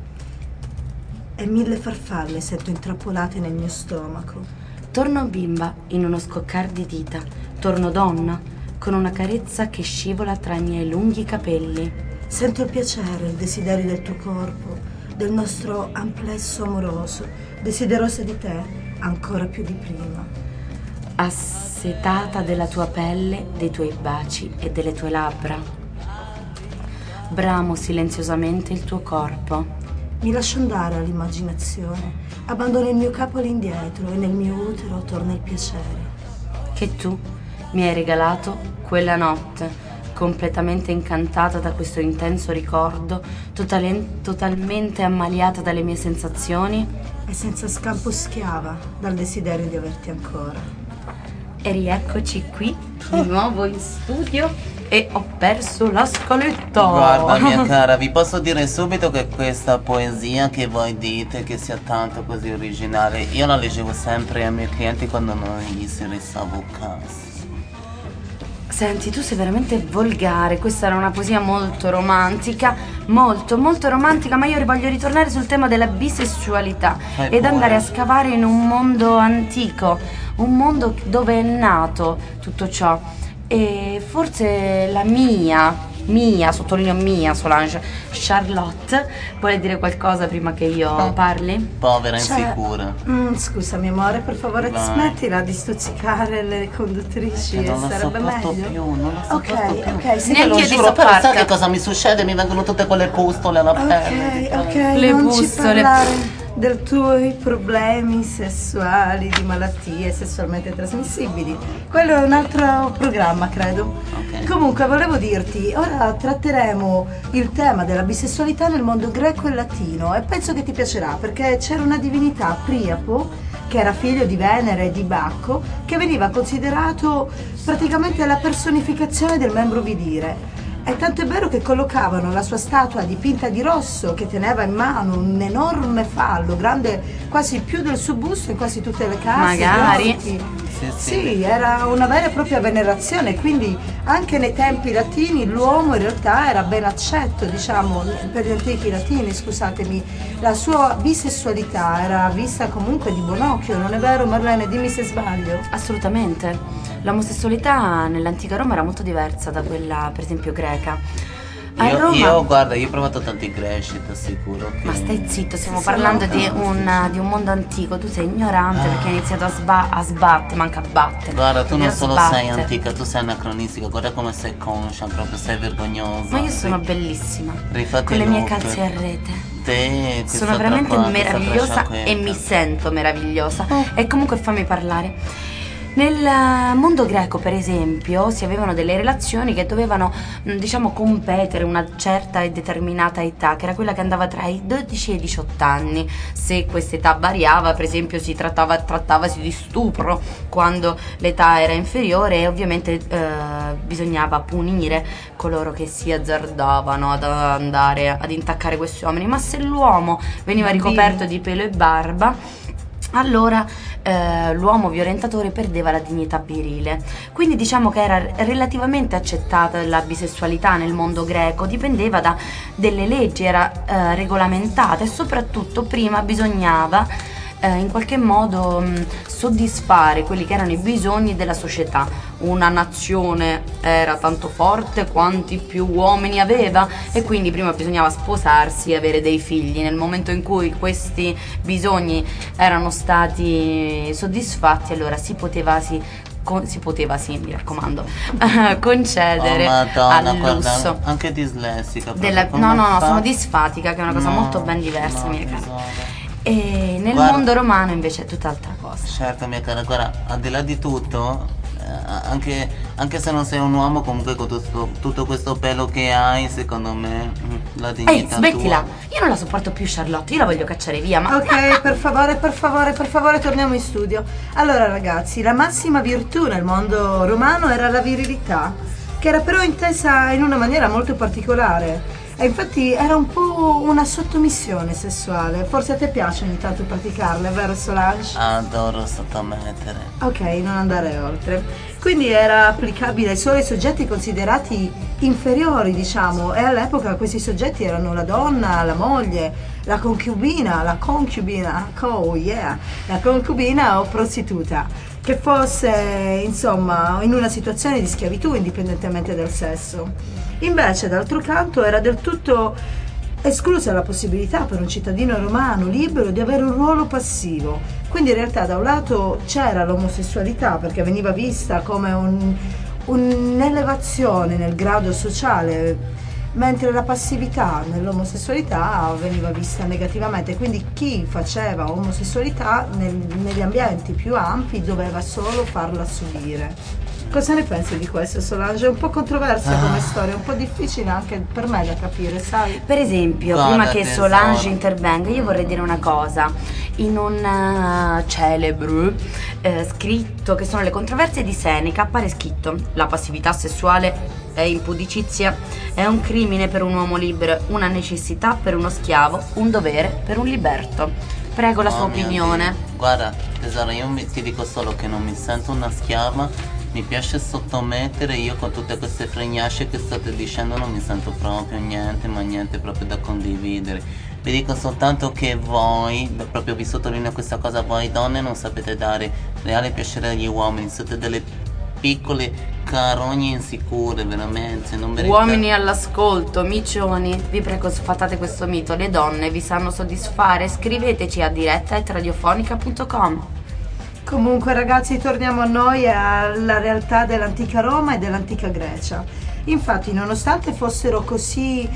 E 1000 farfalle sento intrappolate nel mio stomaco. Torno bimba in uno scoccar di dita. Torno donna con una carezza che scivola tra i miei lunghi capelli. Sento il piacere, il desiderio del tuo corpo, del nostro amplesso amoroso, desiderosa di te ancora più di prima. Assetata della tua pelle, dei tuoi baci e delle tue labbra. Bramo silenziosamente il tuo corpo. Mi lascio andare all'immaginazione, abbandono il mio capo all'indietro e nel mio utero torna il piacere. Che tu mi hai regalato quella notte, completamente incantata da questo intenso ricordo, totalmente ammaliata dalle mie sensazioni. E senza scampo schiava dal desiderio di averti ancora. E rieccoci qui di nuovo in studio e ho perso la scaletta. Guarda mia cara, vi posso dire subito che questa poesia che voi dite che sia tanto così originale, io la leggevo sempre ai miei clienti quando non gli si restavo a casa. Senti, tu sei veramente volgare, questa era una poesia molto romantica, molto romantica, ma io voglio ritornare sul tema della bisessualità ed andare a scavare in un mondo antico, un mondo dove è nato tutto ciò. E forse la mia, sottolineo mia, Solange, Charlotte, vuole dire qualcosa prima che io parli? Povera insicura. Scusami amore, per favore smettila di stuzzicare le conduttrici, non la sarebbe sopporto meglio. più, non la sopporto più. Ok, sì, Neanche Te lo io ti giuro, però sai sopporto. che cosa mi succede? Mi vengono tutte quelle pustole alla pelle. ok, Le non pustole. ci parlare dei tuoi problemi sessuali, di malattie sessualmente trasmissibili. Quello è un altro programma, credo. Ok. Comunque, volevo dirti, ora tratteremo il tema della bisessualità nel mondo greco e latino e penso che ti piacerà perché c'era una divinità, Priapo, che era figlio di Venere e di Bacco, che veniva considerato praticamente la personificazione del membro virile. E tanto è vero che collocavano la sua statua dipinta di rosso che teneva in mano un enorme fallo, grande quasi più del suo busto in quasi tutte le case. Magari. blocchi. Sì. Sì, era una vera e propria venerazione, quindi anche nei tempi latini l'uomo in realtà era ben accetto, diciamo, per gli antichi latini, scusatemi, la sua bisessualità era vista comunque di buon occhio, non è vero Marlene? Dimmi se sbaglio. Assolutamente. L'omosessualità nell'antica Roma era molto diversa da quella, per esempio, greca. A Roma... Io guarda, io ho provato tanti greci, ti assicuro che... Ma stai zitto, stiamo parlando di un mondo antico. Tu sei ignorante perché hai iniziato a sbattere, manca a battere. Guarda, tu non solo sbatte. sei antica, tu sei anacronistica, guarda come sei conscia, proprio sei vergognosa. Ma io sono bellissima, Rifatti con le mie look. calze a rete. Te, questa Sono veramente trappa- questa meravigliosa trasciacquetta. e mi sento meravigliosa. E comunque fammi parlare. Nel mondo greco, per esempio, si avevano delle relazioni che dovevano, diciamo, competere una certa e determinata età, che era quella che andava tra i 12 e i 18 anni. Se questa età variava, per esempio, trattavasi di stupro quando l'età era inferiore, e ovviamente bisognava punire coloro che si azzardavano ad andare ad intaccare questi uomini. Ma se l'uomo veniva ricoperto di pelo e barba, allora l'uomo violentatore perdeva la dignità virile. Quindi diciamo che era relativamente accettata la bisessualità nel mondo greco, dipendeva da delle leggi, era regolamentata, e soprattutto prima bisognava in qualche modo soddisfare quelli che erano i bisogni della società. Una nazione era tanto forte quanti più uomini aveva, e quindi prima bisognava sposarsi e avere dei figli. Nel momento in cui questi bisogni erano stati soddisfatti, allora si poteva, mi raccomando, concedere Madonna, al lusso. guarda, anche dislessica. No, sono disfatica, che è una cosa molto ben diversa, mia cara. E nel mondo romano invece è tutt'altra cosa. Certo, mia cara, guarda, al di là di tutto, anche se non sei un uomo, comunque con tutto questo pelo che hai, secondo me la Ehi, dignità smettila! tua. Io non la sopporto più, Charlotte, io la voglio cacciare via, ma... Ok, per favore, torniamo in studio. Allora ragazzi, la massima virtù nel mondo romano era la virilità, che era però intesa in una maniera molto particolare. E infatti era un po' una sottomissione sessuale. Forse a te piace ogni tanto praticarla, vero Solange? Adoro sottomettere. Ok, non andare oltre. Quindi era applicabile solo ai soggetti considerati inferiori, diciamo, e all'epoca questi soggetti erano la donna, la moglie, la concubina o prostituta, che fosse insomma in una situazione di schiavitù indipendentemente dal sesso. Invece, d'altro canto, era del tutto esclusa la possibilità per un cittadino romano libero di avere un ruolo passivo. Quindi in realtà da un lato c'era l'omosessualità, perché veniva vista come un'elevazione nel grado sociale, mentre la passività nell'omosessualità veniva vista negativamente. Quindi chi faceva omosessualità negli ambienti più ampi doveva solo farla subire. Cosa ne pensi di questo, Solange? È un po' controversa come storia, un po' difficile anche per me da capire, sai? Per esempio, Guarda, prima che tesoro. Solange intervenga, io vorrei dire una cosa. In un celebre scritto che sono le controversie di Seneca appare scritto: la passività sessuale è impudicizia, è un crimine per un uomo libero, una necessità per uno schiavo, un dovere per un liberto. Prego la sua Oh, mio opinione. Dio. Guarda, tesoro, io ti dico solo che non mi sento una schiava. Mi piace sottomettere. Io con tutte queste fregnacce che state dicendo non mi sento proprio niente, ma niente proprio da condividere. Vi dico soltanto che voi, proprio vi sottolineo questa cosa, voi donne non sapete dare reale piacere agli uomini, siete delle piccole carogne insicure, veramente. Non meritate. Uomini all'ascolto, micioni, vi prego sfatate questo mito. Le donne vi sanno soddisfare? Scriveteci a diretta@radiofonica.com. Comunque ragazzi, torniamo a noi, alla realtà dell'antica Roma e dell'antica Grecia. Infatti, nonostante fossero così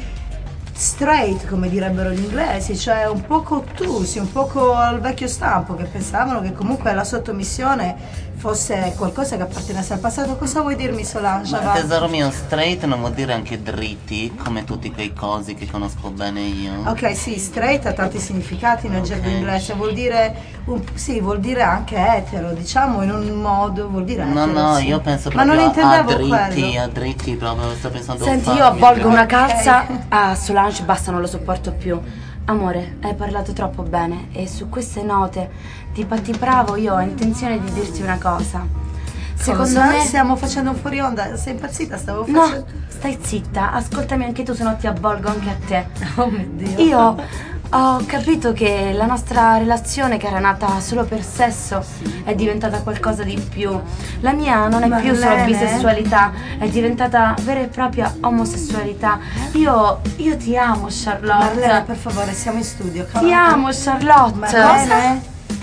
straight, come direbbero gli inglesi, cioè un poco ottusi, un poco al vecchio stampo, che pensavano che comunque la sottomissione fosse qualcosa che appartenesse al passato. Cosa vuoi dirmi, Solange? Ma Avanti. tesoro mio, straight non vuol dire anche dritti, come tutti quei cosi che conosco bene io. Ok, sì, straight ha tanti significati nel gergo Ok. inglese, vuol dire vuol dire anche etero, diciamo in un modo, vuol dire etero. No, sì. io penso Ma non proprio intendevo a quello. dritti proprio, sto pensando Senti, fatti. io avvolgo una Ok. calza a Solange, basta, non lo sopporto più. Amore, hai parlato troppo bene e su queste note di patti bravo io ho intenzione di dirti una cosa. Secondo me... stiamo facendo un fuori onda, sei impazzita, stavo No, facendo... stai zitta, ascoltami anche tu, se no ti avvolgo anche a te. Oh mio Dio. Io ho capito che la nostra relazione, che era nata solo per sesso, è diventata qualcosa di più. La mia non è più solo Marlene? bisessualità, è diventata vera e propria omosessualità. Io ti amo, Charlotte. Marlene, per favore, siamo in studio. Ti amo, Charlotte. Marlene?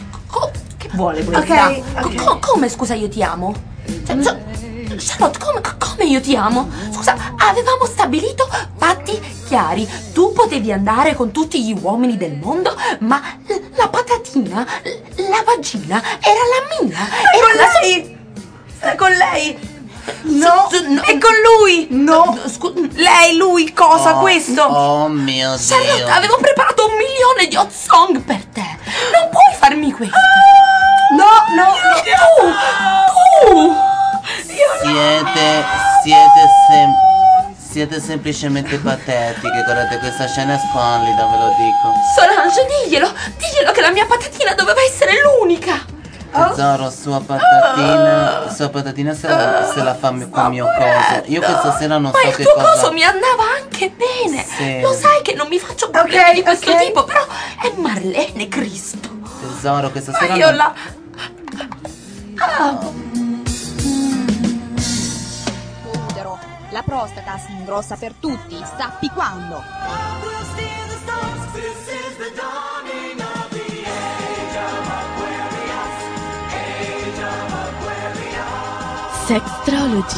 Che vuole questa? Ok. Come, scusa, io ti amo? Charlotte, come io ti amo? Scusa, avevamo stabilito patti chiari. Tu potevi andare con tutti gli uomini del mondo, ma la patatina, la vagina era la mia. Era la Sta con lei? No, no. è con lui! No. Lei, lui, cosa questo? Oh mio Charlotte, Dio. avevo preparato 1 milione di hot song per te. Non puoi farmi questo. No. Siete semplicemente patetiche. Guardate, questa scena è squallida, ve lo dico. Solange, diglielo che la mia patatina doveva essere l'unica. Tesoro, sua patatina se la fa con mio coso. Io questa sera non Ma so il che tuo cosa. coso mi andava anche bene. Sì. Lo sai che non mi faccio problemi di questo ok. tipo, però è Marlene Cristo. Tesoro, questa Ma sera io non... la... Utero, la prostata si ingrossa per tutti, sappi quando. Sextrology.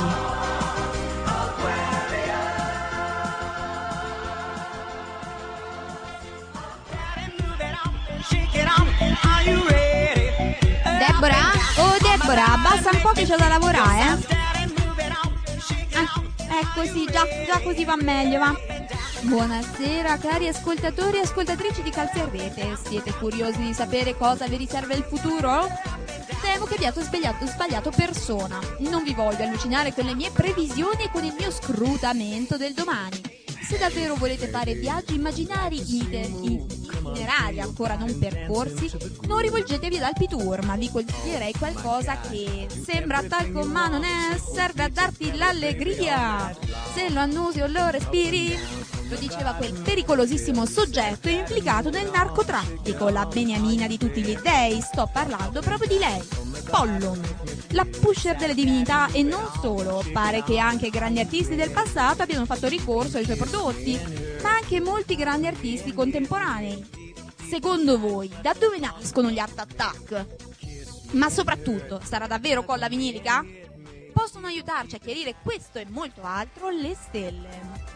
Deborah? Oh Deborah, abbassa un po' che c'ho da lavorare, ecco sì, già così va meglio, va. Buonasera cari ascoltatori e ascoltatrici di Calze a Rete. Siete curiosi di sapere cosa vi riserva il futuro? Temo che abbiate sbagliato persona. Non vi voglio allucinare con le mie previsioni e con il mio scrutamento del domani. Se davvero volete fare viaggi immaginari itinerari ancora non percorsi, non rivolgetevi ad Alpitour, ma vi consiglierei qualcosa che sembra talco ma non è, serve a darti l'allegria. Se lo annusi o lo respiri, lo diceva quel pericolosissimo soggetto implicato nel narcotraffico, la beniamina di tutti gli dei. Sto parlando proprio di lei, Pollon, la pusher delle divinità. E non solo, pare che anche grandi artisti del passato abbiano fatto ricorso ai suoi prodotti, ma anche molti grandi artisti contemporanei. Secondo voi, da dove nascono gli Art Attack? Ma soprattutto, sarà davvero colla vinilica? Possono aiutarci a chiarire questo e molto altro le stelle.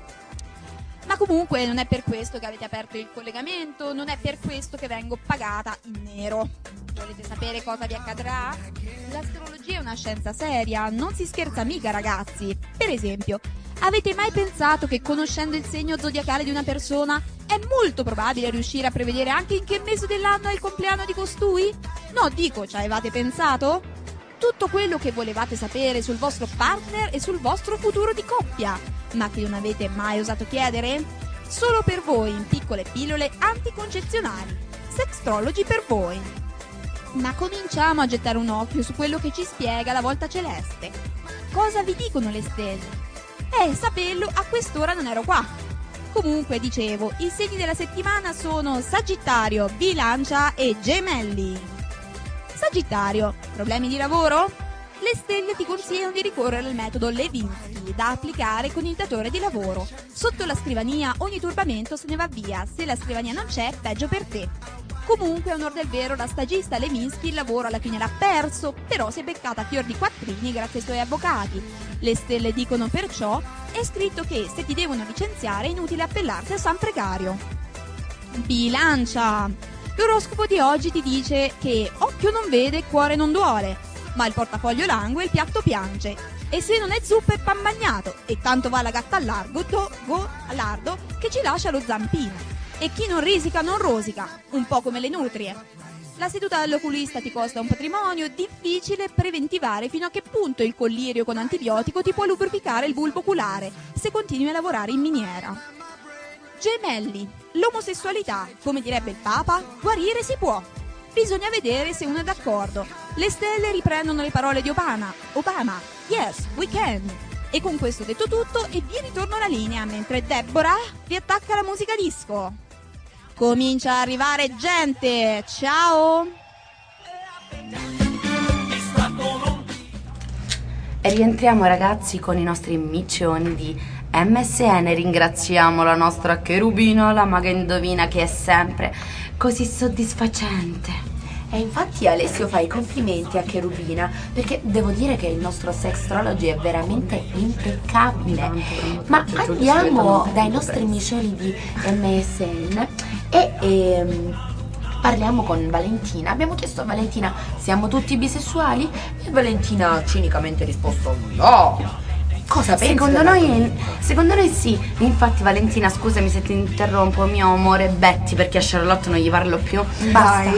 Ma comunque non è per questo che avete aperto il collegamento, non è per questo che vengo pagata in nero. Volete sapere cosa vi accadrà? L'astrologia è una scienza seria, non si scherza mica ragazzi. Per esempio, avete mai pensato che conoscendo il segno zodiacale di una persona è molto probabile riuscire a prevedere anche in che mese dell'anno è il compleanno di costui? No, dico, ci avevate pensato? Tutto quello che volevate sapere sul vostro partner e sul vostro futuro di coppia, ma che non avete mai osato chiedere? Solo per voi in piccole pillole anticoncezionali. Sextrology per voi. Ma cominciamo a gettare un occhio su quello che ci spiega la volta celeste. Cosa vi dicono le stelle? Saperlo, a quest'ora non ero qua. Comunque, dicevo, i segni della settimana sono Sagittario, Bilancia e Gemelli. Sagittario, problemi di lavoro? Le stelle ti consigliano di ricorrere al metodo Levinsky, da applicare con il datore di lavoro. Sotto la scrivania ogni turbamento se ne va via, se la scrivania non c'è, peggio per te. Comunque, a onor del vero, la stagista Levinsky il lavoro alla fine l'ha perso, però si è beccata fior di quattrini grazie ai suoi avvocati. Le stelle dicono perciò, è scritto che se ti devono licenziare è inutile appellarsi a San Precario. Bilancia! L'oroscopo di oggi ti dice che occhio non vede, cuore non duole, ma il portafoglio langue e il piatto piange. E se non è zuppa è pan bagnato, e tanto va la gatta al lardo che ci lascia lo zampino. E chi non risica non rosica, un po' come le nutrie. La seduta all'oculista ti costa un patrimonio, difficile preventivare fino a che punto il collirio con antibiotico ti può lubrificare il bulbo oculare, se continui a lavorare in miniera. Gemelli, l'omosessualità, come direbbe il Papa, guarire si può. Bisogna vedere se uno è d'accordo. Le stelle riprendono le parole di Obama, yes, we can. E con questo detto tutto e vi ritorno la linea mentre Deborah vi attacca la musica disco. Comincia a arrivare gente, ciao! E rientriamo ragazzi con i nostri miccioni di MSN. Ringraziamo la nostra cherubina, la maga indovina, che è sempre così soddisfacente. E infatti Alessio fa i complimenti a Cherubina, perché devo dire che il nostro Sextrology è veramente impeccabile. Ma andiamo dai nostri micioni di MSN e parliamo con Valentina. Abbiamo chiesto a Valentina: siamo tutti bisessuali? E Valentina cinicamente ha risposto: no. Cosa pensi? Secondo noi sì. Infatti, Valentina, scusami se ti interrompo, mio amore Betty, perché a Charlotte non gli parlo più. Basta.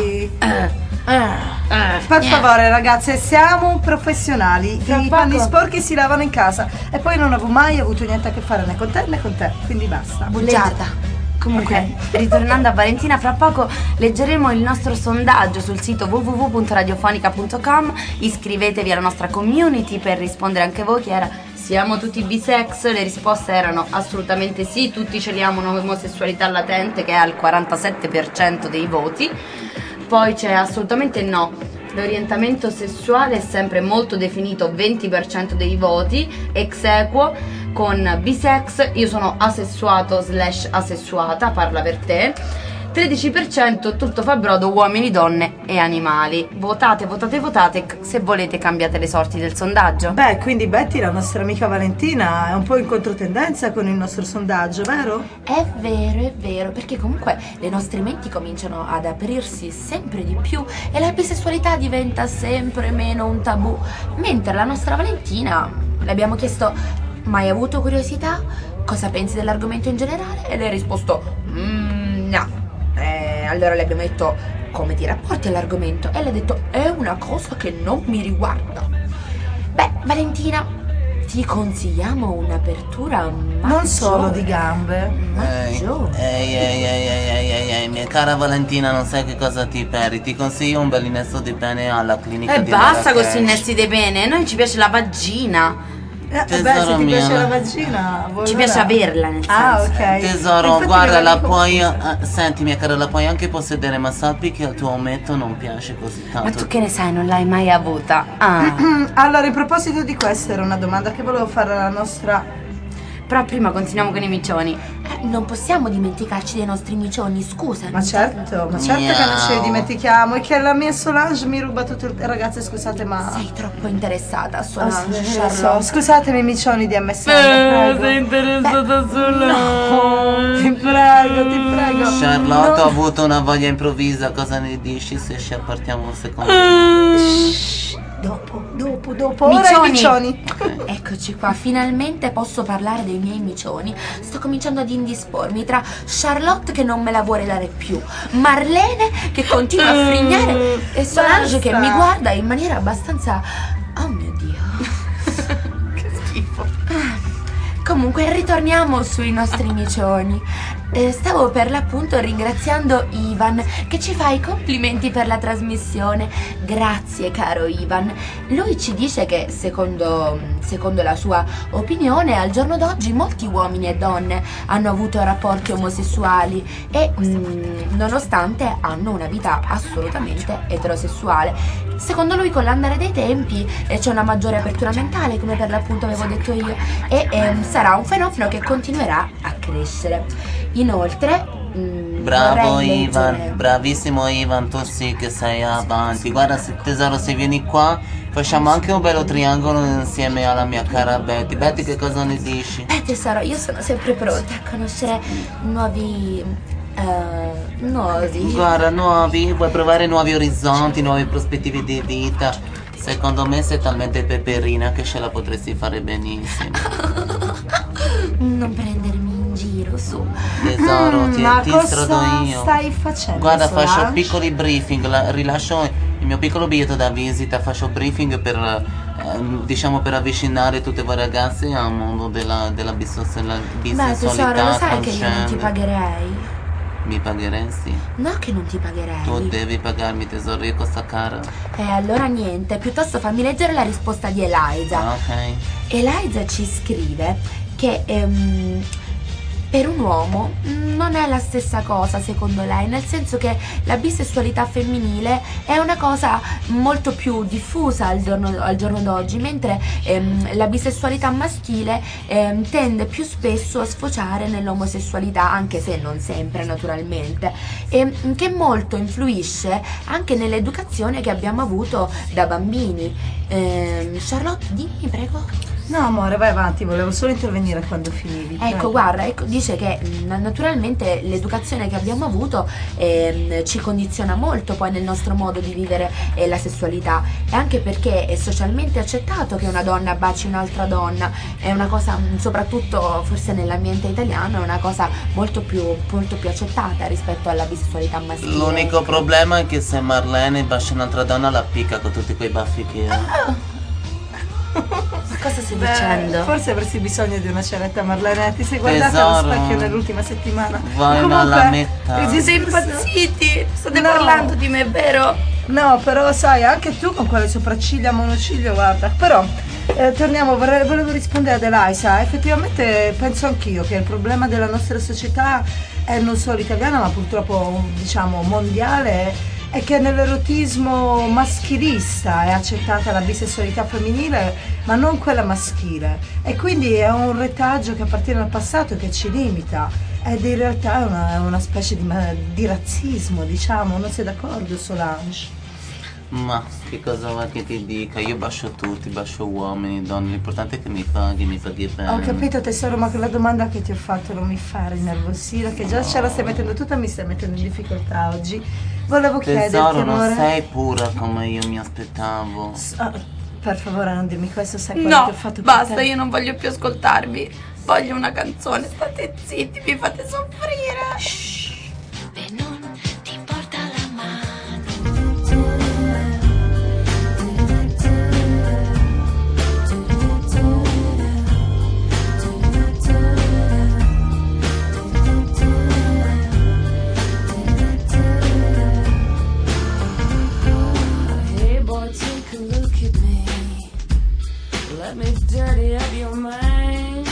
Per favore, ragazze, siamo professionali. I panni sporchi si lavano in casa. E poi non avevo mai avuto niente a che fare né con te né con te. Quindi basta. Bugiarda. Comunque, ritornando a Valentina, fra poco leggeremo il nostro sondaggio sul sito www.radiofonica.com. Iscrivetevi alla nostra community per rispondere anche voi, che era: siamo tutti bisex? Le risposte erano assolutamente sì, tutti celiamo un'omosessualità latente, che è al 47% dei voti. Poi c'è assolutamente no, l'orientamento sessuale è sempre molto definito, 20% dei voti, ex equo con bisex, io sono asessuato / asessuata, parla per te. 13% tutto fa brodo, uomini, donne e animali. Votate se volete, cambiate le sorti del sondaggio. Beh, quindi Betty, la nostra amica Valentina, è un po' in controtendenza con il nostro sondaggio, vero? È vero, perché comunque le nostre menti cominciano ad aprirsi sempre di più e la bisessualità diventa sempre meno un tabù. Mentre la nostra Valentina, le abbiamo chiesto: mai avuto curiosità? Cosa pensi dell'argomento in generale? E lei ha risposto: no. Allora le abbiamo detto: come ti rapporti all'argomento? E lei ha detto: è una cosa che non mi riguarda. Beh, Valentina, ti consigliamo un'apertura maggiore. Non solo di gambe. Ehi, mia cara Valentina, non sai che cosa ti perdi. Ti consiglio un bel innesto di pene alla clinica E di basta con Marrakech. questi innesti di pene, a noi ci piace la vagina. Beh, se Tesoro ti piace mio. la vagina, Ci piace averla, nel senso. Ah, ok. Tesoro, Infatti guarda, mi la vengo puoi. Senti, mia cara, la puoi anche possedere, ma sappi che al tuo ometto non piace così tanto. Ma tu che ne sai, non l'hai mai avuta? Ah. Allora, in proposito di questo, era una domanda che volevo fare alla nostra. Però prima continuiamo con i micioni. Non possiamo dimenticarci dei nostri micioni, scusa. Ma certo che non ce li dimentichiamo. E che la mia Solange mi ruba tutto il. Ragazze, scusate, ma. Sei troppo interessata a Oh, Solange, sì, lo so. Charlotte. Scusatemi, micioni di MSN, prego. Sei interessata solo. No, ti prego. Charlotte, ho No. avuto una voglia improvvisa, cosa ne dici se ci appartiamo un secondo? Dopo. Ora i micioni. Eccoci qua, finalmente posso parlare dei miei micioni. Sto cominciando ad indispormi tra Charlotte che non me la vuole dare più, Marlene che continua a frignare e Solange che mi guarda in maniera abbastanza... Oh mio Dio. Che schifo. Comunque ritorniamo sui nostri micioni. Stavo per l'appunto ringraziando Ivan che ci fa i complimenti per la trasmissione. Grazie caro Ivan. Lui ci dice che secondo la sua opinione al giorno d'oggi molti uomini e donne hanno avuto rapporti omosessuali e nonostante hanno una vita assolutamente eterosessuale. Secondo lui con l'andare dei tempi c'è una maggiore apertura mentale, come per l'appunto avevo detto io, e sarà un fenomeno che continuerà a crescere. Inoltre Bravo vorrei Ivan, leggere- bravissimo Ivan, tu sì che sei avanti. Guarda tesoro, se vieni qua facciamo anche un bello triangolo insieme alla mia cara Betty. Betty, che cosa ne dici? tesoro, io sono sempre pronta a conoscere nuovi Guarda, vuoi provare nuovi orizzonti, nuove prospettive di vita? Secondo me sei talmente peperina che ce la potresti fare benissimo. Non prendermi in giro, su. Tesoro, Ma ti cosa strodo io. stai facendo? Guarda, Solange? faccio piccoli briefing, rilascio il mio piccolo biglietto da visita, faccio briefing per, diciamo, per avvicinare tutte voi ragazze al mondo della bisessualità. Beh tesoro, lo sai che io non ti transgender. pagherei? Mi pagheresti? No che non ti pagherei. Tu devi pagarmi, tesoro, io costa cara. Allora niente, piuttosto fammi leggere la risposta di Eliza. Ah, ok. Eliza ci scrive che per un uomo non è la stessa cosa secondo lei, nel senso che la bisessualità femminile è una cosa molto più diffusa al giorno d'oggi, mentre la bisessualità maschile tende più spesso a sfociare nell'omosessualità, anche se non sempre naturalmente, e che molto influisce anche nell'educazione che abbiamo avuto da bambini. Charlotte, dimmi prego. No amore, vai avanti, volevo solo intervenire quando finivi. Ecco, Prego. guarda, dice che naturalmente l'educazione che abbiamo avuto ci condiziona molto poi nel nostro modo di vivere la sessualità, e anche perché è socialmente accettato che una donna baci un'altra donna, è una cosa, soprattutto forse nell'ambiente italiano, è una cosa molto più accettata rispetto alla bisessualità maschile. L'unico problema è che se Marlene bacia un'altra donna la picca con tutti quei baffi che ha. Cosa stai Beh, dicendo? forse avresti bisogno di una ceretta, Marlene. Ti sei guardata allo Tesoro, specchio nell'ultima settimana? vai Comunque, alla metà. Siete impazziti? State No. parlando di me, vero? No, però sai, anche tu con quelle sopracciglia a monociglio, guarda. Però, torniamo, volevo rispondere ad Elisa. Effettivamente penso anch'io che il problema della nostra società è non solo italiana, ma purtroppo, diciamo, mondiale, è che nell'erotismo maschilista è accettata la bisessualità femminile, ma non quella maschile. E quindi è un retaggio che appartiene al passato, che ci limita. Ed in realtà è una specie di razzismo, diciamo. Non sei d'accordo, Solange? Ma che cosa vuoi che ti dica? Io bacio tutti, bacio uomini, donne, l'importante è che mi paghi bene. Ho capito tesoro, ma la domanda che ti ho fatto non mi fa rinnervosire, che già ce la stai mettendo tutta, mi stai mettendo in difficoltà oggi. Volevo chiederti, Tesoro, non amore. sei pura come io mi aspettavo. Per favore non dimmi questo, sai quello No, che ho fatto per basta, te? io non voglio più ascoltarvi. Voglio una canzone, state zitti, mi fate soffrire. E non ti porta la mano. Hey boy, take a look at me. Let me dirty up your mind.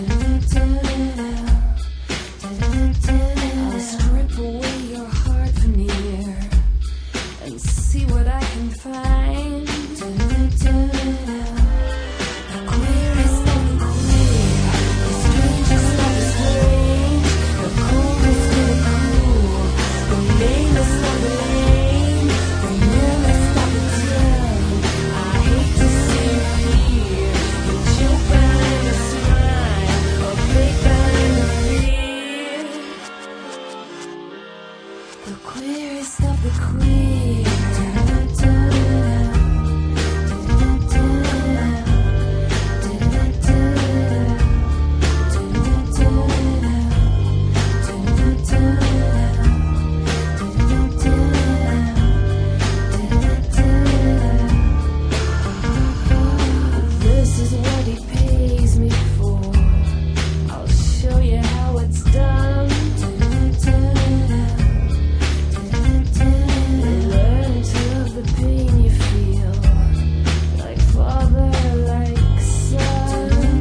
I'll strip away your heart veneer and see what I can find. The queerest of the queer, the strangest of the strange, the coolest of the cool, the lamest of the lame, the nearest of the dumb. I hate to see you here, you choke behind a smile, or fake behind a fear. The queerest of the queer. This is what he pays me for. I'll show you how it's done. Learn to love the pain you feel, like father, like son.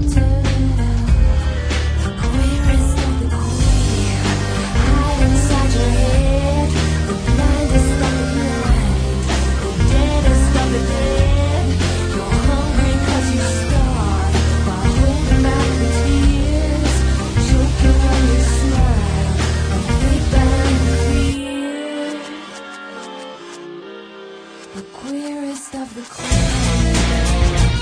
The queerest of the queer, hide inside your head. The blindest of the blind, the deadest of the dead. You're hungry 'cause you starve, while holding back the tears, choking on your smile, and fake behind the fear. The queerest of the queer.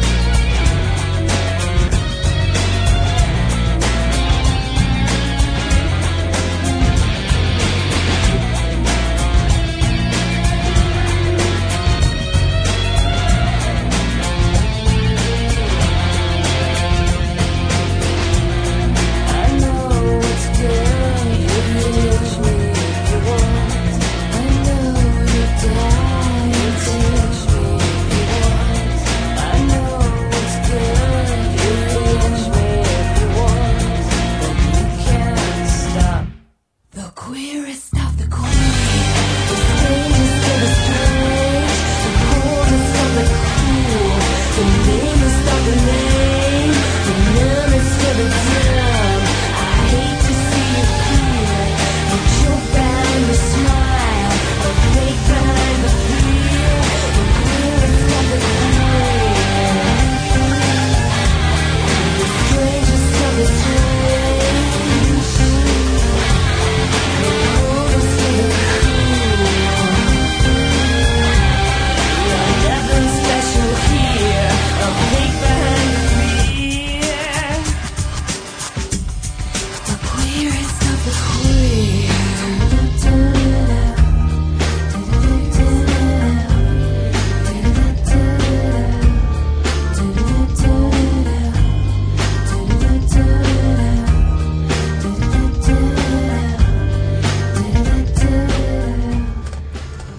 I know it's good if you teach me if you want. I know you die to teach me if you want. I know it's good if you teach me if you want. But you can't stop. The queerest of the queer, the strangest of the strange, the coolest of the cool, the lamest of the lame, the numbest of the dumb. I hate to see you here. You choke behind the smile, or fake behind the fear. The queerest of the queer, the strangest of the strange, the coolest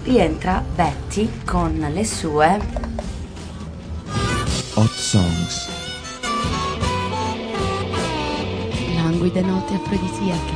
rientra Betty con le sue Hot Songs. Languide note afrodisiache.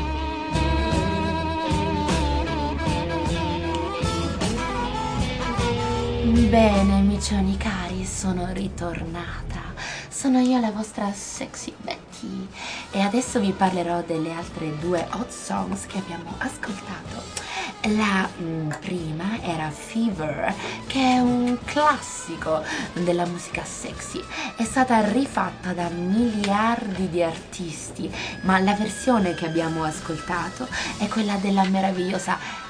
Bene, micioni cari, sono ritornata. Sono io la vostra sexy Betty e adesso vi parlerò delle altre 2 hot songs che abbiamo ascoltato. La prima era Fever, che è un classico della musica sexy. È stata rifatta da miliardi di artisti, ma la versione che abbiamo ascoltato è quella della meravigliosa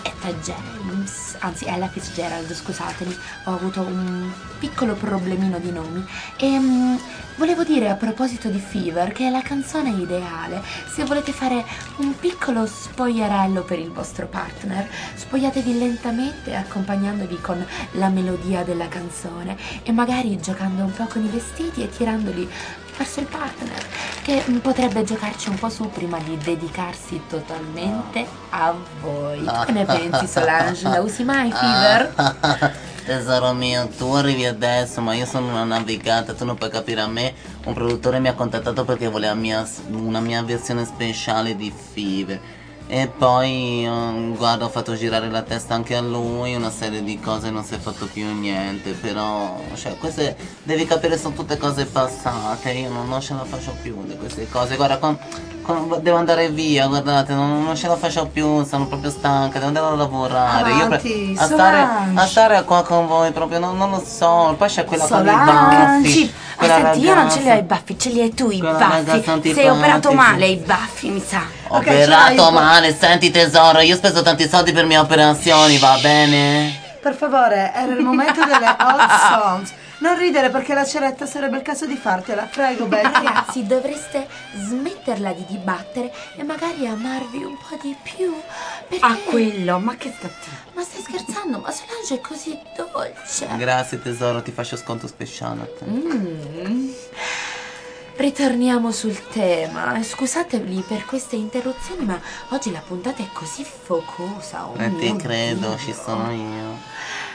Ella Fitzgerald, scusatemi, ho avuto un piccolo problemino di nomi. E volevo dire a proposito di Fever che è la canzone ideale se volete fare un piccolo spogliarello per il vostro partner. Spogliatevi lentamente accompagnandovi con la melodia della canzone e magari giocando un po' con i vestiti e tirandoli verso il partner, che potrebbe giocarci un po' su prima di dedicarsi totalmente a voi. Che ne pensi, Solange? La usi mai, Fever? Tesoro mio, tu arrivi adesso, ma io sono una navigata, tu non puoi capire. A me un produttore mi ha contattato perché voleva una mia versione speciale di Fever. E poi, guarda, ho fatto girare la testa anche a lui, una serie di cose, non si è fatto più niente. Però, cioè, queste, devi capire, sono tutte cose passate, io non ce la faccio più di queste cose. Guarda, devo andare via, guardate, non ce la faccio più, sono proprio stanca, devo andare a lavorare. Avanti, a stare qua con voi proprio, non lo so. Poi c'è quella con i baffi. Senti, io non ce li ho i baffi, ce li hai tu i baffi. Sei operato male i baffi, mi sa. Operato male, senti tesoro, io ho speso tanti soldi per mie operazioni, va bene? Per favore, era il momento delle hot songs. Non ridere perché la ceretta sarebbe il caso di fartela, prego Betty. Ragazzi, dovreste smetterla di dibattere e magari amarvi un po' di più. Perché... Ah, quello, ma che sta Ma stai scherzando? Ma Solange è così dolce. Grazie tesoro, ti faccio sconto speciale a te. Ritorniamo sul tema. Scusatemi per queste interruzioni, ma oggi la puntata è così focosa. Ti credo, ci sono io.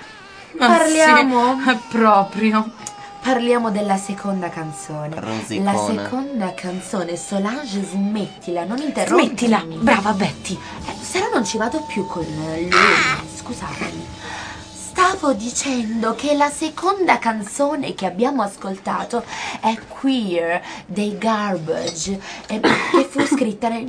Parliamo proprio. Parliamo della seconda canzone. Rosicona. La seconda canzone, Solange, smettila, non interrompimi. Smettila, brava Betty. Se no non ci vado più con lui. Scusatemi. Stavo dicendo che la seconda canzone che abbiamo ascoltato è Queer dei Garbage, che fu scritta nel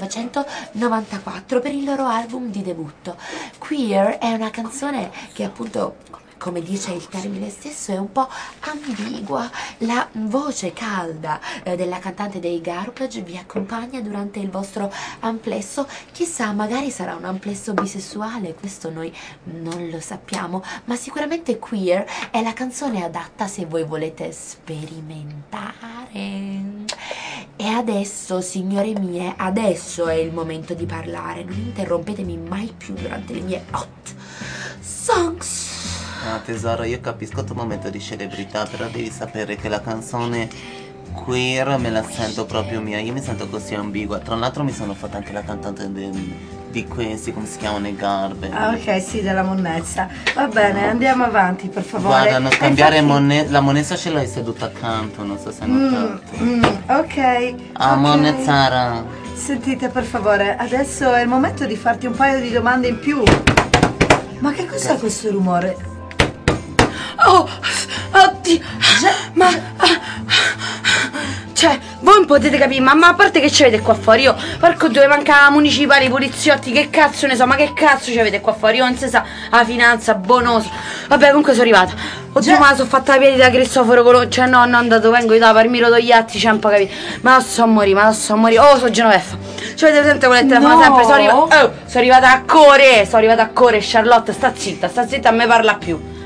1994 per il loro album di debutto. Queer è una canzone che appunto, come dice il termine stesso, è un po' ambigua. La voce calda della cantante dei Garbage vi accompagna durante il vostro amplesso. Chissà, magari sarà un amplesso bisessuale, questo noi non lo sappiamo, ma sicuramente Queer è la canzone adatta se voi volete sperimentare. E adesso, signore mie, adesso è il momento di parlare. Non interrompetemi mai più durante le mie hot songs. Ah tesoro, io capisco il tuo momento di celebrità, però devi sapere che la canzone Queer me la sento proprio mia. Io mi sento così ambigua. Tra l'altro mi sono fatta anche la cantante di questi, come si chiamano, i Garbe. Ah, ok, sì, della monnezza. Va bene, andiamo avanti, per favore. Guarda, non cambiare la monnezza, ce l'hai seduta accanto, non so se hai notato. Ok. Monnezzara. Sentite, per favore, adesso è il momento di farti un paio di domande in più. Ma che cos'è questo rumore? Oh, oddio, ma... Cioè, voi non potete capire, ma a parte che ci avete qua fuori, io, porco due, manca municipali, poliziotti, che cazzo ne so, ma che cazzo ci avete qua fuori, io non si sa, la finanza, bonoso. Vabbè, comunque sono arrivata. Oddio, ma sono fatta a piedi da Cristoforo Colombo, cioè no, non andato, vengo io da Palmiro Togliatti, c'è un po' capito. Ma non so a morire, oh, sono Genoveffa. Ci avete presente con il telefono sempre, sono arrivata a correre, Charlotte, sta zitta, a me parla più.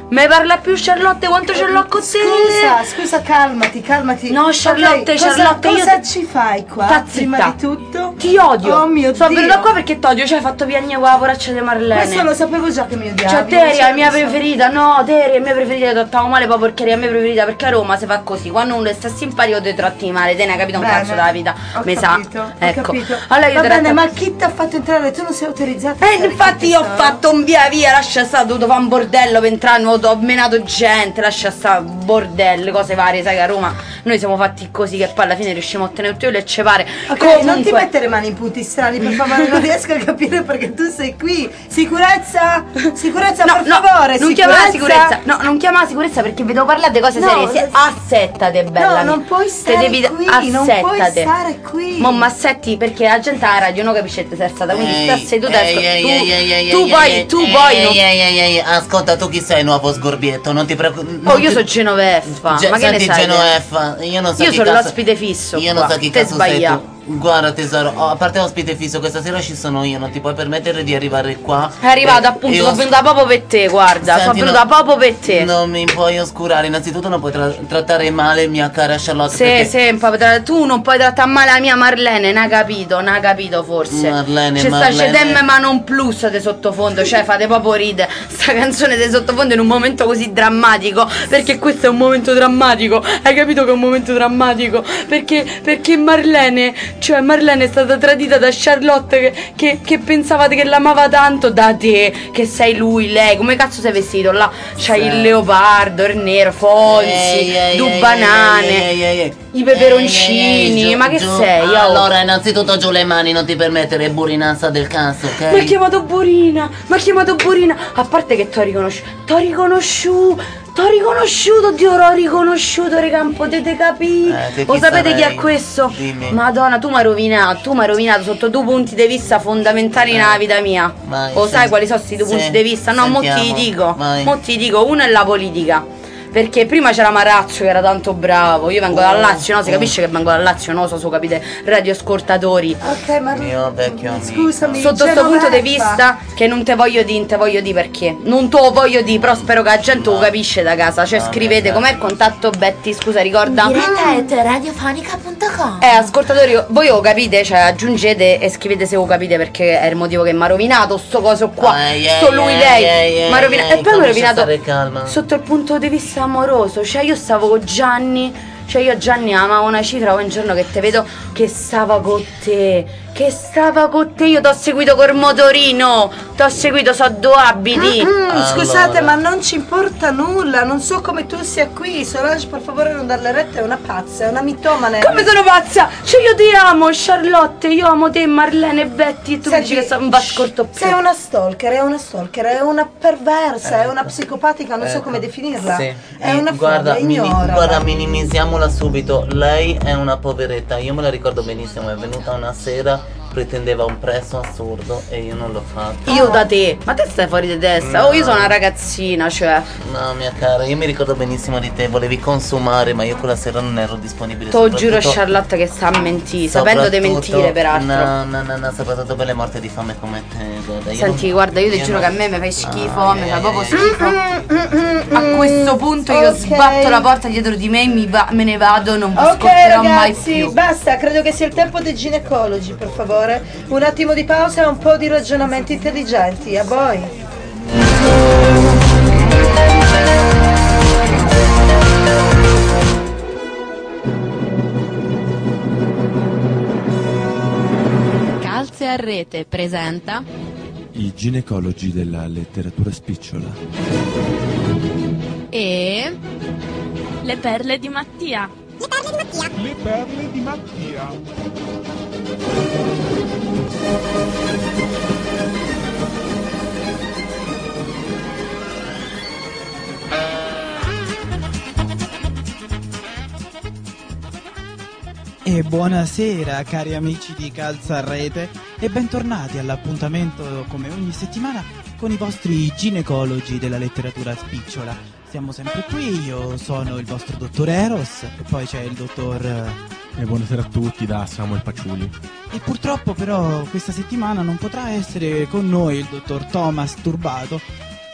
Me parla più Charlotte quanto ce l'ho con te? Scusa, calmati. No, Charlotte, Ok, Charlotte, cosa ci fai qua? Sta Prima zitta. di tutto? Ti odio. Oh mio Sono Dio. venuta qua perché ti odio, cioè hai fatto piagne con la poraccia di Marlene. Questo lo sapevo già che mi odiavi. Cioè, Teri è la mia preferita, no, Teri è la mia preferita, trattavo male proprio perché è la mia preferita, perché a Roma si fa così, quando uno sta simpatico ti tratti male, te ne hai capito un Bene, cazzo della vita, mi sa. Ho Ecco. capito. Allora io Va ti bene, tratto- ma chi ti ha fatto entrare? Tu non sei autorizzata. a stare infatti qui, io ho tesoro. fatto un via, lascia stare, ho dovuto fare un bordello per entrare, ho menato gente, lascia stare, bordello, cose varie, sai che a Roma noi siamo fatti così che poi alla fine riusciamo a ottenere tutto quello che ci pare. Ok, non ti mettere mani in punti strani, per favore, non riesco a capire perché tu sei qui. Sicurezza? Sicurezza, No, per no, favore, non chiamala sicurezza. No, non chiamala sicurezza perché vi devo parlare di cose No, serie. Assettate, bella No, mia. non puoi Te stare devi qui, non puoi assettate. stare qui. Mo m'assetti perché la gente alla radio non capisce che sei stata, quindi sta seduta tu poi non. Ascolta, tu chi sei, nuovo sgorbietto? Non ti preoccupare. Oh, io sono Genoveffa. Ma che ne senti, sai? Genoveffa, io non so Io chi sono cazzo- l'ospite fisso. Io non qua. so chi Te cazzo sei sbaglia. tu. Guarda tesoro, a parte ospite fisso, questa sera ci sono io, non ti puoi permettere di arrivare qua. È arrivato appunto, io- sono venuta proprio per te, guarda, sono Senti, venuta proprio per te. Non mi puoi oscurare, innanzitutto non puoi trattare male mia cara Charlotte. Sì, perché sì, un po' tu non puoi trattare male la mia Marlene, n'ha capito forse. Marlene, Ci sta Marlene. scedemme ma non plus di sottofondo, cioè fate proprio ride. Sta canzone di sottofondo in un momento così drammatico, perché questo è un momento drammatico, hai capito che è un momento drammatico? Perché Marlene, cioè Marlene è stata tradita da Charlotte che pensavate che l'amava tanto da te, che sei lui, lei, come cazzo sei vestito là? C'hai il leopardo, il nero, Fonzi, due banane. I peperoncini, ma che sei? Oh. Allora, innanzitutto giù le mani, non ti permettere burinanza del cazzo, ok? Mi ha chiamato Burina, a parte che t'ho riconosciuto, Dio, l'ho riconosciuto, raga, non potete capire. che Lo chi sapete chi sarei? è questo? Dimmi. Madonna, tu mi hai rovinato sotto due punti di vista fondamentali nella vita mia. Vai, Lo sai senti- quali sono questi due sì, punti di vista? No, mo ti sentiamo, dico, vai. uno è la politica. Perché prima c'era Marazzo che era tanto bravo. Io vengo dal Lazio, no? Si capisce che vengo dal Lazio, no? So capite, radioascoltatori. Ok, ma Mio vecchio amico. scusami. Sotto questo punto di Genoveffa. vista che non te voglio di perché non te lo voglio di, però spero che la gente lo capisce da casa. Cioè scrivete com'è il contatto Betty, scusa ricorda. diretta@radiofonica.com. Ascoltatori, voi lo capite, cioè aggiungete e scrivete se lo capite perché è il motivo che mi ha rovinato sto coso qua, sto lui lei, mi ha rovinato. E poi mi ha rovinato Calma. sotto il punto di vista amoroso, cioè io stavo con Gianni, cioè io a Gianni amavo una cifra, poi un giorno che te vedo che stava con te, io t'ho seguito col motorino, t'ho seguito, so due abiti. Scusate, ma non ci importa nulla. Non so come tu sia qui. Solange, per favore, non darle retta. È una pazza, è una mitomane. Come sono pazza? Cioè io ti amo Charlotte, io amo te Marlene e Betty e tu Senti, dici che non va scorto più. Sei una stalker, è una perversa, è una psicopatica, non so come definirla. Sì. È una guarda, folle, ignora. guarda, minimizziamola subito. Lei è una poveretta, io me la ricordo benissimo, è venuta una sera, pretendeva un prezzo assurdo e io non l'ho fatto. Io da te, ma te stai fuori di testa? Oh, io sono una ragazzina, cioè. No, mia cara, io mi ricordo benissimo di te, volevi consumare, ma io quella sera non ero disponibile. Te lo giuro soprattutto- Charlotte che sta a mentire, sapendo di mentire peraltro. No, soprattutto per le morte di fame come te, guarda. Senti, guarda, io ti giuro che a me mi fai schifo, mi fa proprio schifo. A questo punto io Ok. sbatto la porta dietro di me, me ne vado, non vi Ok ascolterò mai ragazzi, più. basta, credo che sia il tempo dei ginecologi, per favore. Un attimo di pausa e un po' di ragionamenti intelligenti, a voi. Calze a rete presenta I ginecologi della letteratura spicciola. e Le perle di Mattia. Le perle di Mattia. E buonasera cari amici di Calza a Rete e bentornati all'appuntamento come ogni settimana con i vostri ginecologi della letteratura spicciola. Siamo sempre qui, io sono il vostro dottor Eros e poi c'è il dottor... E buonasera a tutti da Samuel Paciuli. E purtroppo però questa settimana non potrà essere con noi il dottor Thomas Turbato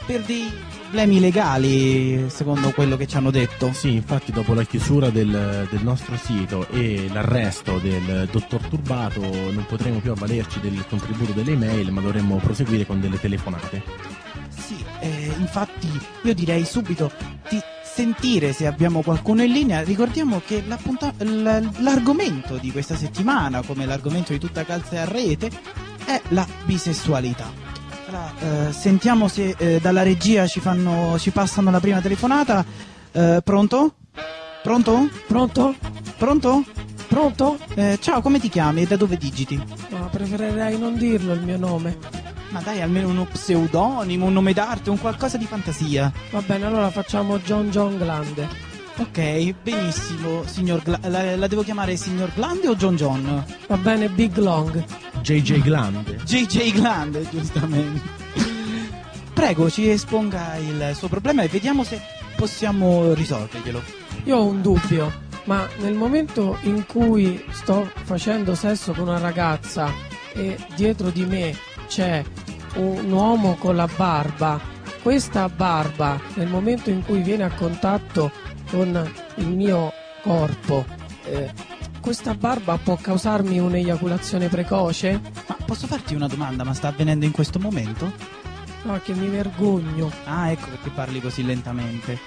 per dei problemi legali, secondo quello che ci hanno detto. Sì, infatti dopo la chiusura del nostro sito e l'arresto del dottor Turbato non potremo più avvalerci del contributo delle email, ma dovremmo proseguire con delle telefonate. Sì, infatti io direi subito di sentire se abbiamo qualcuno in linea. Ricordiamo che l'argomento di questa settimana, come l'argomento di tutta Calza a Rete, è la bisessualità. Allora, sentiamo se dalla regia ci passano la prima telefonata. Pronto? Pronto? Pronto? Pronto? Pronto? Ciao, come ti chiami e da dove digiti? No, preferirei non dirlo il mio nome. Ma dai, almeno uno pseudonimo, un nome d'arte, un qualcosa di fantasia. Va bene, allora facciamo John Glande. Ok, benissimo, signor la devo chiamare signor Glande o John John? Va bene, Big Long. JJ Glande. JJ Glande, giustamente. Prego, ci esponga il suo problema e vediamo se possiamo risolverglielo. Io ho un dubbio, ma nel momento in cui sto facendo sesso con una ragazza e dietro di me c'è un uomo con la barba, questa barba nel momento in cui viene a contatto con il mio corpo, questa barba può causarmi un'eiaculazione precoce? Ma posso farti una domanda, ma sta avvenendo in questo momento? No, che mi vergogno. Ah, ecco perché parli così lentamente.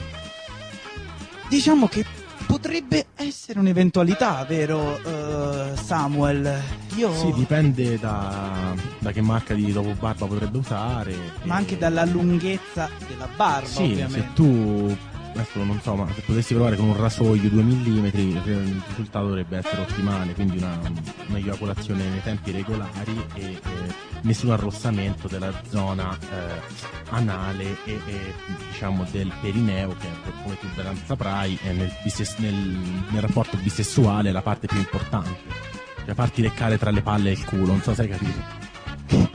Diciamo che potrebbe essere un'eventualità, vero Samuel? Sì, dipende da che marca di dopobarba potrebbe usare. Ma anche dalla lunghezza della barba, sì, ovviamente. Se tu, adesso non so, ma se potessi provare con un rasoio 2 mm, il risultato dovrebbe essere ottimale, quindi un'eiaculazione nei tempi regolari e nessun arrossamento della zona anale e diciamo del perineo, che come tu ben saprai è nel rapporto bisessuale la parte più importante. Cioè farti leccare tra le palle e il culo, non so se hai capito.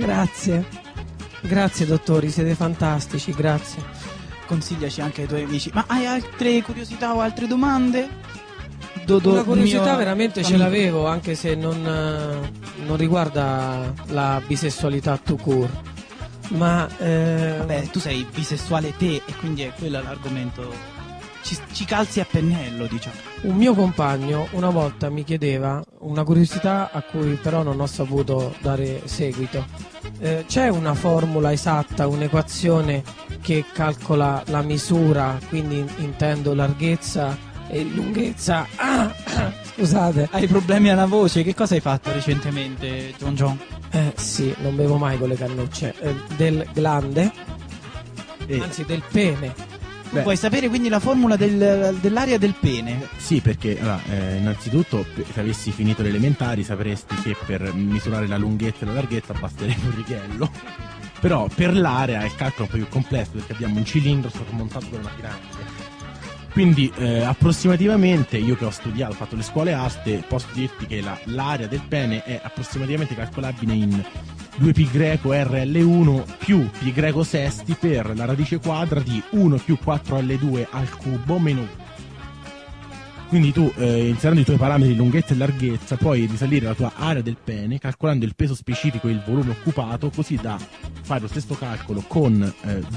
Grazie dottori, siete fantastici, grazie. Consigliaci anche ai tuoi amici. Ma hai altre curiosità o altre domande? Una curiosità veramente ce l'avevo, anche se non riguarda la bisessualità tout court. Ma vabbè, tu sei bisessuale te e quindi è quello l'argomento. Ci calzi a pennello, diciamo. Un mio compagno una volta mi chiedeva una curiosità a cui però non ho saputo dare seguito. C'è una formula esatta, un'equazione che calcola la misura, quindi intendo larghezza e lunghezza. Scusate. Hai problemi alla voce? Che cosa hai fatto recentemente, John? Sì, non bevo mai con le cannucce. Del glande, anzi del pene. Vuoi sapere quindi la formula dell'area del pene? Sì, perché allora, innanzitutto se avessi finito le elementari sapresti che per misurare la lunghezza e la larghezza basterebbe un righello. Però per l'area il calcolo è un po' più complesso perché abbiamo un cilindro sormontato da una piramide. Quindi approssimativamente, io che ho studiato, ho fatto le scuole aste, posso dirti che l'area del pene è approssimativamente calcolabile in 2π RL1 più π greco sesti per la radice quadra di 1 più 4L2 al cubo meno 1. Quindi tu, inserendo i tuoi parametri di lunghezza e larghezza, puoi risalire la tua area del pene calcolando il peso specifico e il volume occupato, così da fare lo stesso calcolo con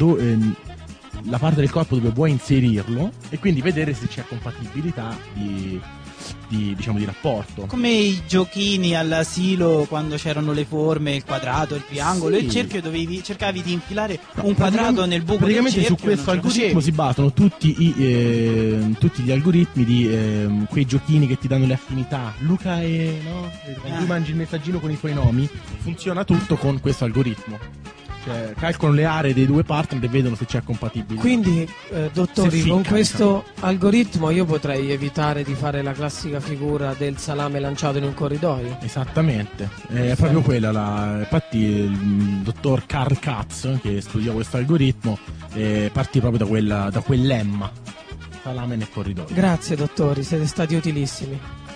la parte del corpo dove vuoi inserirlo e quindi vedere se c'è compatibilità di rapporto. Come i giochini all'asilo quando c'erano le forme, il quadrato, il triangolo, sì. Il cerchio, cercavi di infilare un quadrato nel buco del cerchio. Praticamente su questo algoritmo si basano tutti gli algoritmi di quei giochini che ti danno le affinità. Luca tu mangi il messaggino con i tuoi nomi, funziona tutto con questo algoritmo. Cioè, calcolano le aree dei due partner e vedono se c'è compatibilità. Quindi, dottori, con questo algoritmo io potrei evitare di fare la classica figura del salame lanciato in un corridoio. Esattamente, è proprio quella. Infatti, il dottor Karl Katz, che studiò questo algoritmo, partì proprio da quel lemma: salame nel corridoio. Grazie, dottori, siete stati utilissimi.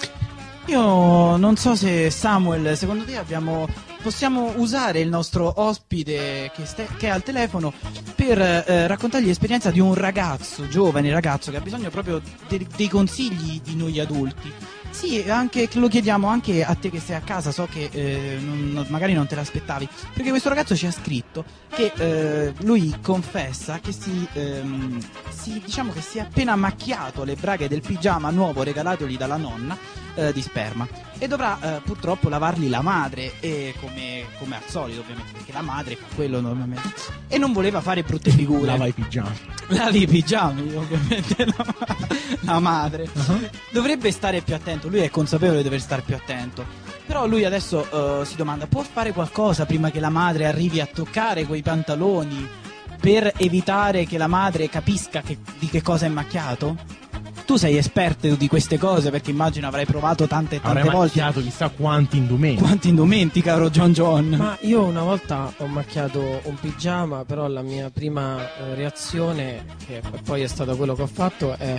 Io non so se Samuel, secondo te possiamo usare il nostro ospite che è al telefono per raccontargli l'esperienza di un giovane ragazzo che ha bisogno proprio dei consigli di noi adulti. Sì, anche lo chiediamo anche a te che sei a casa, so che magari non te l'aspettavi, perché questo ragazzo ci ha scritto che lui confessa che diciamo che si è appena macchiato le braghe del pigiama nuovo regalatogli dalla nonna di sperma e dovrà purtroppo lavarli la madre, e come al solito ovviamente, perché la madre fa quello normalmente, e non voleva fare brutte figure. Lava i pigiami. Lava i pigiami, ovviamente la madre. Dovrebbe stare più attento, lui è consapevole di dover stare più attento, però lui adesso si domanda: può fare qualcosa prima che la madre arrivi a toccare quei pantaloni per evitare che la madre capisca di che cosa è macchiato? Tu sei esperto di queste cose, perché immagino avrai provato tante Avrai volte. macchiato chissà quanti indumenti. Quanti indumenti, caro John. Ma io una volta ho macchiato un pigiama, però la mia prima reazione, che poi è stata quello che ho fatto, è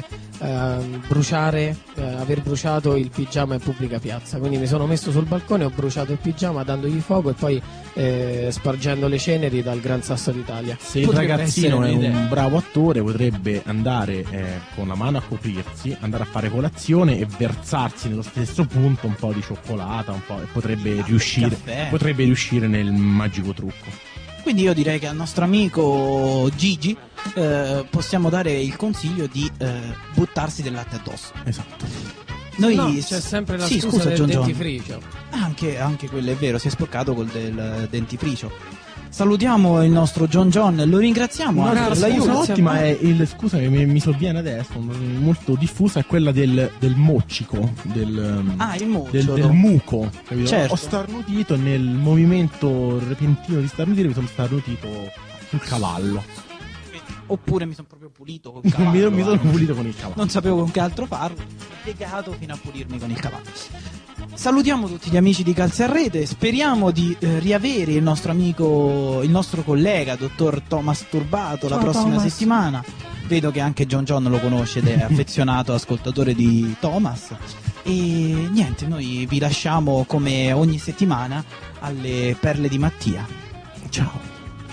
aver bruciato il pigiama in pubblica piazza. Quindi mi sono messo sul balcone, ho bruciato il pigiama dandogli fuoco e poi spargendo le ceneri dal Gran Sasso d'Italia. Se il ragazzino è un bravo attore, potrebbe andare con la mano a coprirsi, andare a fare colazione e versarsi nello stesso punto un po' di cioccolata, un po', e potrebbe riuscire nel magico trucco. Quindi io direi che al nostro amico Gigi possiamo dare il consiglio di buttarsi del latte addosso. Esatto. Noi c'è sempre la scusa del dentifricio. Anche quello è vero, si è sporcato col del dentifricio. Salutiamo il nostro John, lo ringraziamo anche per l'aiuto. Ottima è scusa che mi sovviene adesso, molto diffusa, è quella del moccico, del muco, capito? Certo. Ho starnutito e nel movimento repentino di starnutire mi sono starnutito sul cavallo. Oppure mi sono proprio pulito col cavallo. mi sono pulito con il cavallo. Non sapevo con che altro farlo, piegato fino a pulirmi con il cavallo. Salutiamo tutti gli amici di Calze a Rete, speriamo di riavere il nostro amico, il nostro collega, dottor Thomas Turbato, la prossima settimana. Vedo che anche John lo conosce ed è affezionato ascoltatore di Thomas. E niente, noi vi lasciamo come ogni settimana alle perle di Mattia. Ciao.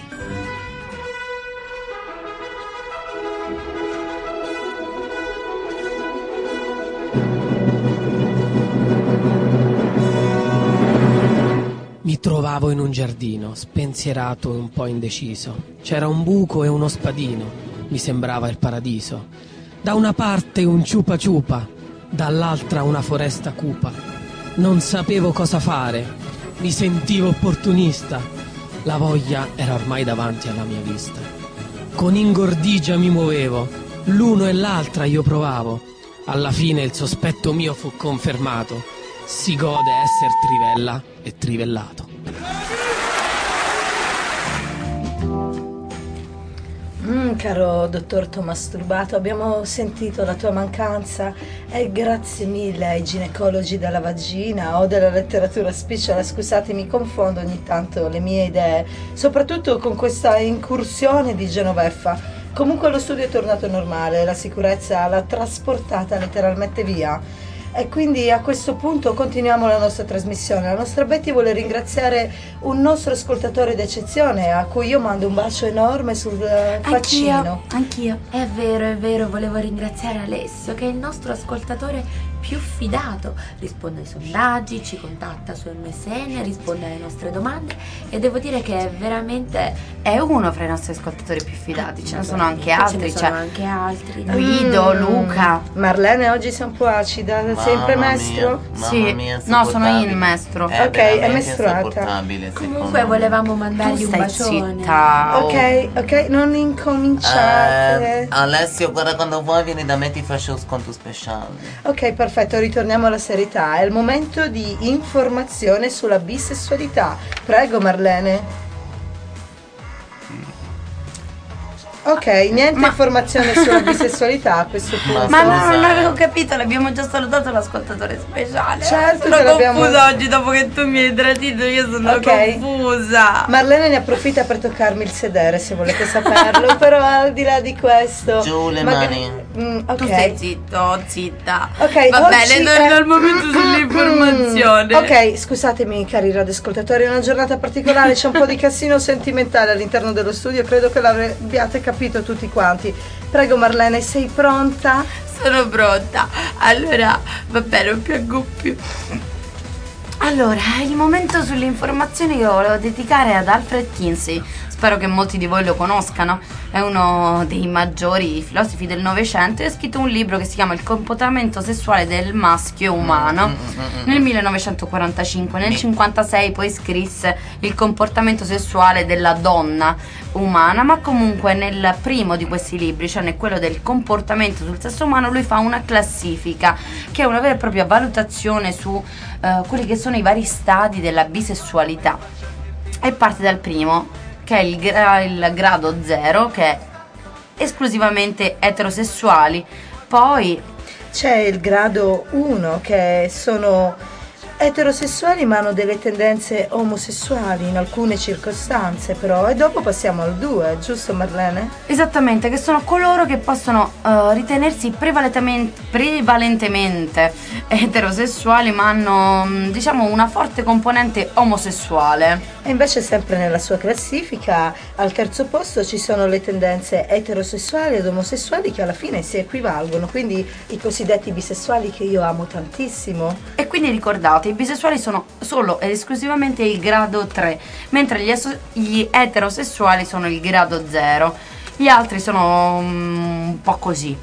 Mi trovavo in un giardino, spensierato e un po' indeciso. C'era un buco e uno spadino, mi sembrava il paradiso. Da una parte un ciupa ciupa, dall'altra una foresta cupa. Non sapevo cosa fare, mi sentivo opportunista. La voglia era ormai davanti alla mia vista. Con ingordigia mi muovevo, l'uno e l'altra io provavo. Alla fine il sospetto mio fu confermato. Si gode esser trivella e trivellato. Caro dottor Thomas Turbato, abbiamo sentito la tua mancanza e grazie mille ai ginecologi della vagina o della letteratura spicciola. Scusate, mi confondo ogni tanto le mie idee, soprattutto con questa incursione di Genoveffa. Comunque lo studio è tornato normale, la sicurezza l'ha trasportata letteralmente via. E quindi a questo punto continuiamo la nostra trasmissione. La nostra Betty vuole ringraziare un nostro ascoltatore d'eccezione a cui io mando un bacio enorme sul faccino. Anch'io. È vero, volevo ringraziare Alessio, che è il nostro ascoltatore più fidato. Risponde ai sondaggi, ci contatta su MSN, risponde alle nostre domande e devo dire che è veramente uno fra i nostri ascoltatori più fidati. Ce ne sono anche altri. Anche altri. Guido, Luca. Marlene, oggi sei un po' acida. Sei in premestro? Sì, no, sono in mestro. Ok, è mestruata. Comunque volevamo mandargli un bacione. Zitta. Ok, non incominciate. Alessio, guarda, quando vuoi vieni da me, ti faccio sconto speciale. Ok, perfetto, ritorniamo alla serietà. È il momento di informazione sulla bisessualità. Prego, Marlene. Ok, niente informazione sulla bisessualità a questo punto. Ma no, non avevo capito, l'abbiamo già salutato l'ascoltatore speciale. Certo, sono confusa oggi dopo che tu mi hai tradito, io sono confusa. Marlene ne approfitta per toccarmi il sedere, se volete saperlo, però al di là di questo. Giù le mani. Ok. Tu sei zitta. Ok, va bene, torno al momento sull'informazione. Ok, scusatemi cari radioascoltatori, è una giornata particolare, c'è un po' di casino sentimentale all'interno dello studio, credo che l'abbiate capito tutti quanti. Prego Marlene, sei pronta? Sono pronta. Allora, vabbè, non piango più. Allora, il momento sulle informazioni che volevo dedicare ad Alfred Kinsey. Spero che molti di voi lo conoscano. È uno dei maggiori filosofi del Novecento e ha scritto un libro che si chiama Il comportamento sessuale del maschio umano nel 1945. Nel 1956 poi scrisse Il comportamento sessuale della donna umana, ma comunque nel primo di questi libri, cioè nel quello del comportamento sul sesso umano, lui fa una classifica che è una vera e propria valutazione su quelli che sono i vari stadi della bisessualità, e parte dal primo, che è il grado 0, che è esclusivamente eterosessuali. Poi c'è il grado 1, che sono eterosessuali ma hanno delle tendenze omosessuali in alcune circostanze, però, e dopo passiamo al 2, giusto Marlene? Esattamente, che sono coloro che possono ritenersi prevalentemente eterosessuali ma hanno, diciamo, una forte componente omosessuale. E invece sempre nella sua classifica al terzo posto ci sono le tendenze eterosessuali ed omosessuali, che alla fine si equivalgono, quindi i cosiddetti bisessuali, che io amo tantissimo. E quindi ricordate, i bisessuali sono solo ed esclusivamente il grado 3, mentre gli eterosessuali sono il grado 0. Gli altri sono un po' così.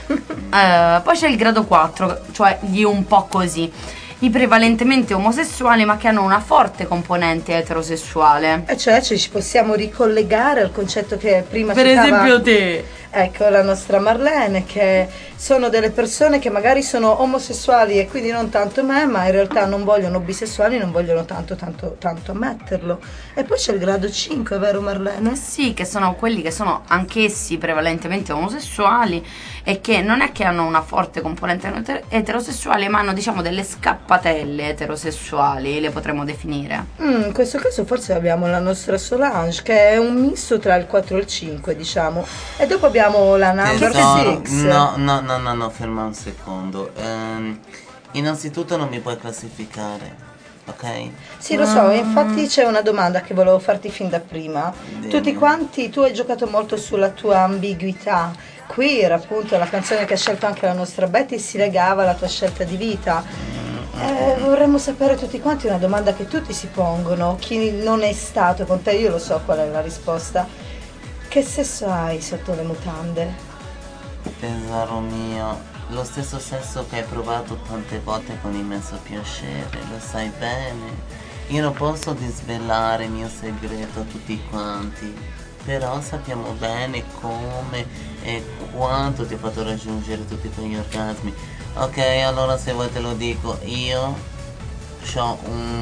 Poi c'è il grado 4, cioè gli un po' così, i prevalentemente omosessuali ma che hanno una forte componente eterosessuale. E cioè ci possiamo ricollegare al concetto che prima Per citava, esempio te. Ecco, la nostra Marlene, che sono delle persone che magari sono omosessuali e quindi non tanto me, ma in realtà non vogliono bisessuali, non vogliono tanto ammetterlo. E poi c'è il grado 5, vero Marlene? Sì, che sono quelli che sono anch'essi prevalentemente omosessuali e che non è che hanno una forte componente eterosessuale, ma hanno, diciamo, delle scappatelle eterosessuali, le potremmo definire. In questo caso forse abbiamo la nostra Solange, che è un misto tra il 4 e il 5, diciamo. E dopo abbiamo la number 6. No, ferma un secondo. Innanzitutto non mi puoi classificare, ok? Sì, lo so, infatti c'è una domanda che volevo farti fin da prima. Tutti quanti, tu hai giocato molto sulla tua ambiguità. Queer, appunto, la canzone che ha scelto anche la nostra Betty si legava alla tua scelta di vita. Vorremmo sapere tutti quanti una domanda che tutti si pongono. Chi non è stato con te, io lo so qual è la risposta. Che sesso hai sotto le mutande? Tesoro mio, lo stesso sesso che hai provato tante volte con immenso piacere, lo sai bene. Io non posso disvelare il mio segreto a tutti quanti, però sappiamo bene come e quanto ti ho fatto raggiungere tutti quegli orgasmi. Ok, allora se vuoi te lo dico, io ho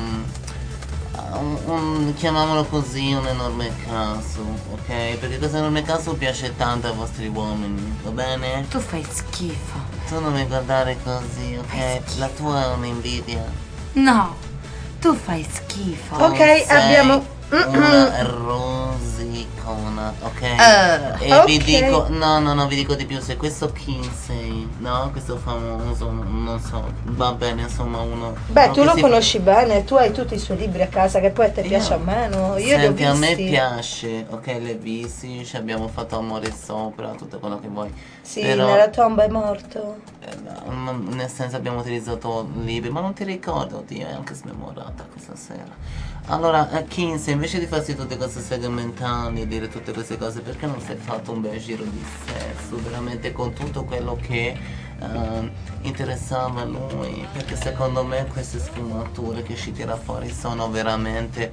chiamiamolo così, un enorme caso, ok? Perché questo enorme caso piace tanto ai vostri uomini, va bene? Tu fai schifo. Tu non mi guardare così, ok? La tua è un'invidia. No, tu fai schifo. Ok, abbiamo una rosicona, ok? E vi dico, no, vi dico di più, se questo Kinsey, no? Questo famoso, non so, va bene, insomma, uno. Beh, tu lo conosci bene, tu hai tutti i suoi libri a casa, che poi a te piace a me, no? Io li ho visti. A me piace, ok, li ho visti, ci abbiamo fatto amore sopra, tutto quello che vuoi. Sì, però, nella tomba è morto. Nel senso abbiamo utilizzato libri, ma non ti ricordo, Dio, è anche smemorata questa sera. Allora, Kinsey, invece di farsi tutte queste seghe mentali e dire tutte queste cose, perché non sei fatto un bel giro di sesso, veramente con tutto quello che interessava a lui? Perché secondo me queste sfumature che ci tira fuori sono veramente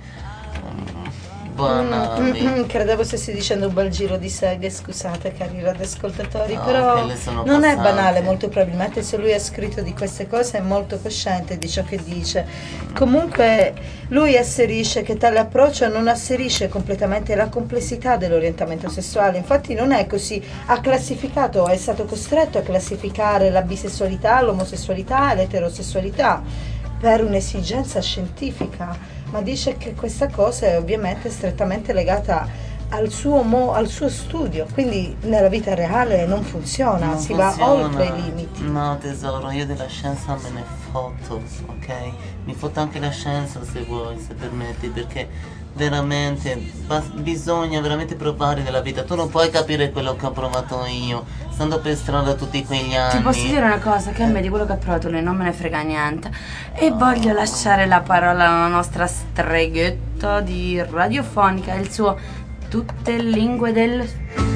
banali. Credevo stessi dicendo un bel giro di seghe, scusate cari radioascoltatori, No, però quelle sono non è passate. banale, molto probabilmente se lui ha scritto di queste cose è molto cosciente di ciò che dice. Comunque lui asserisce che tale approccio non asserisce completamente la complessità dell'orientamento sessuale, infatti non è così, ha classificato, è stato costretto a classificare la bisessualità, l'omosessualità e l'eterosessualità per un'esigenza scientifica, ma dice che questa cosa è ovviamente strettamente legata al suo studio, quindi nella vita reale non funziona, Non si funziona. va oltre i limiti. No tesoro, io della scienza me ne fotto, ok? Mi fotto anche la scienza se vuoi, se permetti, perché veramente, bisogna veramente provare nella vita. Tu non puoi capire quello che ho provato io, stando per strada tutti quegli anni. Ti posso dire una cosa, che a me di quello che ha provato lei non me ne frega niente. E voglio lasciare la parola alla nostra streghetta di radiofonica, il suo Tutte le lingue del...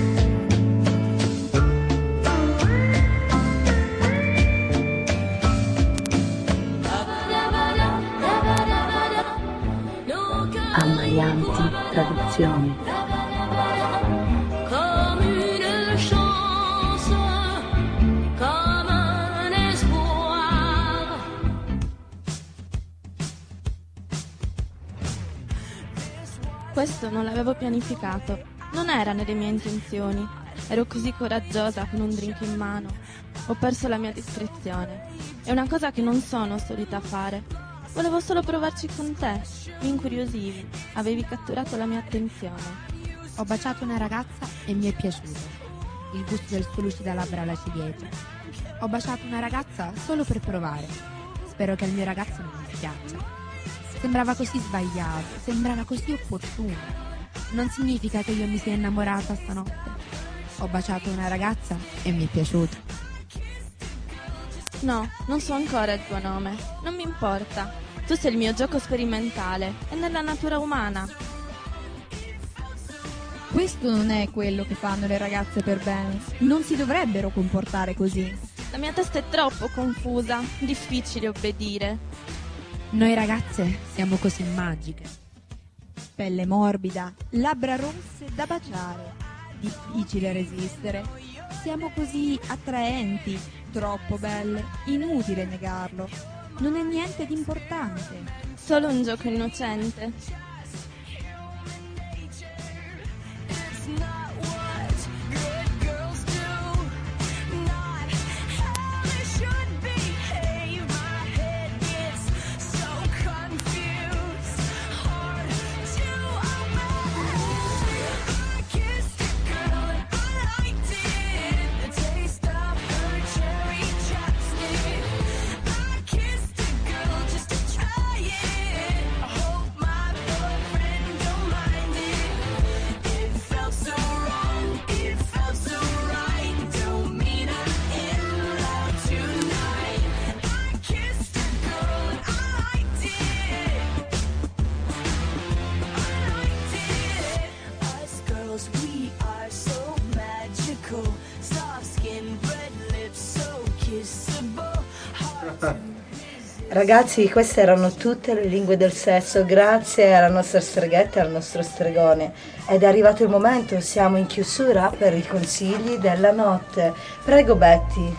Ammaianti traduzioni. Questo non l'avevo pianificato, non era nelle mie intenzioni. Ero così coraggiosa con un drink in mano. Ho perso la mia discrezione. È una cosa che non sono solita fare. Volevo solo provarci con te. Mi incuriosivi. Avevi catturato la mia attenzione. Ho baciato una ragazza e mi è piaciuto. Il gusto del suo lucida labbra alla ciliegia. Ho baciato una ragazza solo per provare. Spero che al mio ragazzo non mi spiaccia. Sembrava così sbagliato, sembrava così opportuno. Non significa che io mi sia innamorata stanotte. Ho baciato una ragazza e mi è piaciuto. No, non so ancora il tuo nome. Non mi importa. Tu sei il mio gioco sperimentale. È nella natura umana. Questo non è quello che fanno le ragazze per bene. Non si dovrebbero comportare così. La mia testa è troppo confusa. Difficile obbedire. Noi ragazze siamo così magiche. Pelle morbida, labbra rosse da baciare. Difficile resistere. Siamo così attraenti, troppo belle, inutile negarlo. Non è niente di importante. Solo un gioco innocente. Ragazzi, queste erano tutte le lingue del sesso, grazie alla nostra streghetta e al nostro stregone. Ed è arrivato il momento, siamo in chiusura per i consigli della notte. Prego Betty.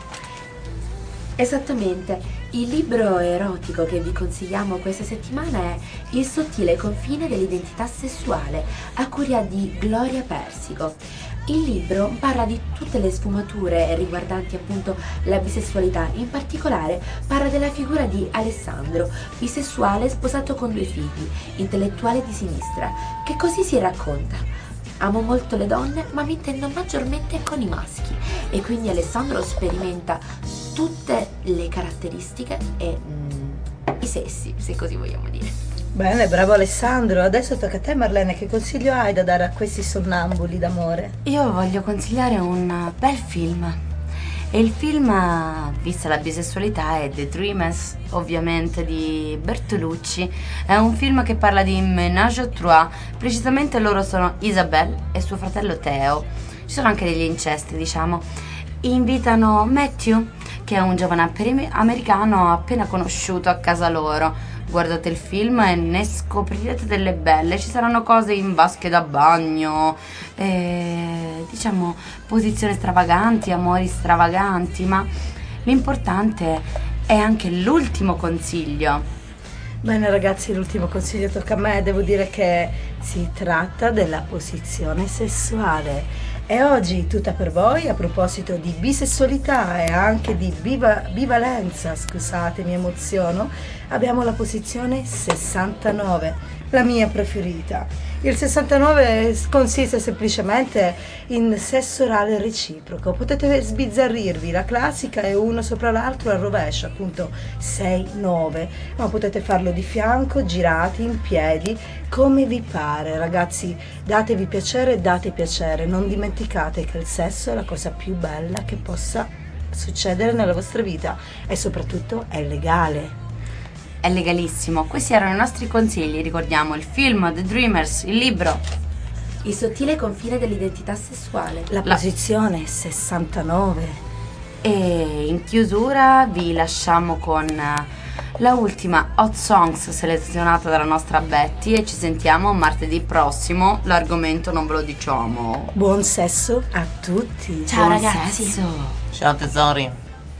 Esattamente. Il libro erotico che vi consigliamo questa settimana è Il sottile confine dell'identità sessuale, a cura di Gloria Persico. Il libro parla di tutte le sfumature riguardanti appunto la bisessualità, in particolare parla della figura di Alessandro, bisessuale sposato con 2 figli, intellettuale di sinistra, che così si racconta. Amo molto le donne, ma mi intendo maggiormente con i maschi, e quindi Alessandro sperimenta tutte le caratteristiche e i sessi, se così vogliamo dire. Bene, bravo Alessandro. Adesso tocca a te Marlene, che consiglio hai da dare a questi sonnambuli d'amore? Io voglio consigliare un bel film. E il film, vista la bisessualità, è The Dreamers, ovviamente, di Bertolucci. È un film che parla di ménage à trois. Precisamente loro sono Isabelle e suo fratello Theo. Ci sono anche degli incesti, diciamo. Invitano Matthew, che è un giovane americano appena conosciuto, a casa loro. Guardate il film e ne scoprirete delle belle. Ci saranno cose in vasche da bagno, diciamo posizioni stravaganti, amori stravaganti, ma l'importante è anche l'ultimo consiglio. Bene ragazzi, l'ultimo consiglio tocca a me. Devo dire che si tratta della posizione sessuale. E oggi, tutta per voi, a proposito di bisessualità e anche di bivalenza, scusate, mi emoziono, abbiamo la posizione 69. la mia preferita. Il 69 consiste semplicemente in sesso orale reciproco. Potete sbizzarrirvi, la classica è uno sopra l'altro al rovescio, appunto 6-9, ma potete farlo di fianco, girati, in piedi, come vi pare. Ragazzi, datevi piacere, non dimenticate che il sesso è la cosa più bella che possa succedere nella vostra vita e soprattutto è legale. È legalissimo. Questi erano i nostri consigli, ricordiamo il film The Dreamers, il libro Il sottile confine dell'identità sessuale, la posizione 69. E in chiusura vi lasciamo con la ultima Hot Songs selezionata dalla nostra Betty e ci sentiamo martedì prossimo. L'argomento non ve lo diciamo. Buon sesso a tutti. Ciao Buon ragazzi. sesso. Ciao tesori.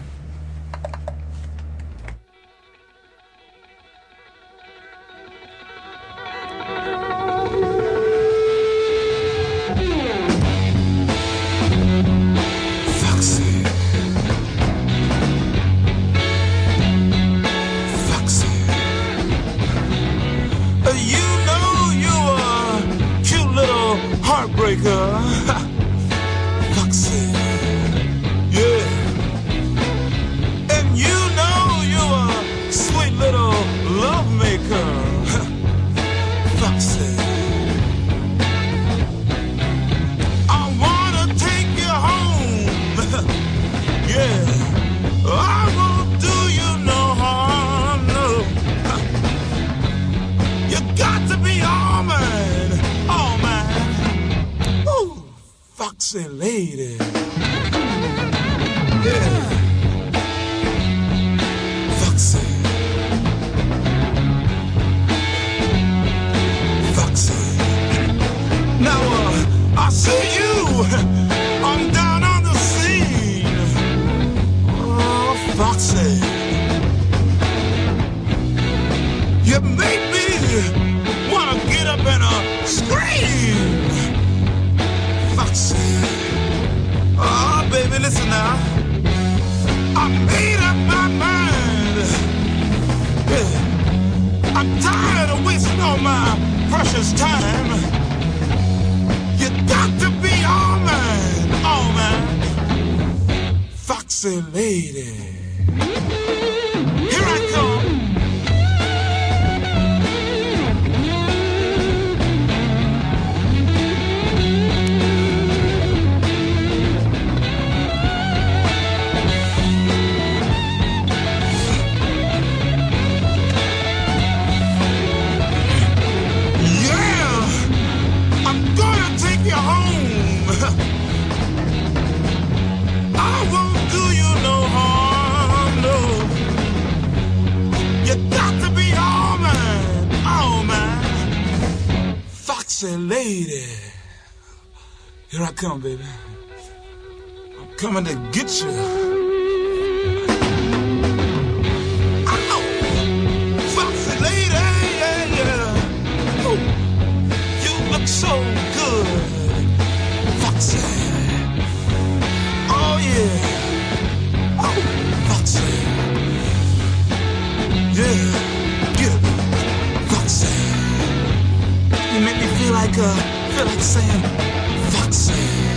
Foxy lady. Yeah. Foxy. Foxy. Now, I see you. I'm down on the scene. Oh, Foxy. You make me wanna get up and scream. Foxy. Oh, baby, listen now. I made up my mind. Yeah. I'm tired of wasting all my precious time. You got to be all mine, Foxy lady. Here I come. I won't do you no harm, no. You got to be all mine, Foxy lady. Here I come, baby. I'm coming to get you. Ow! Foxy lady, yeah, yeah. Ooh. You look so good, Foxy. Oh yeah. Oh, Foxy. Yeah. Get it, Foxy. You make me feel like saying, Foxy.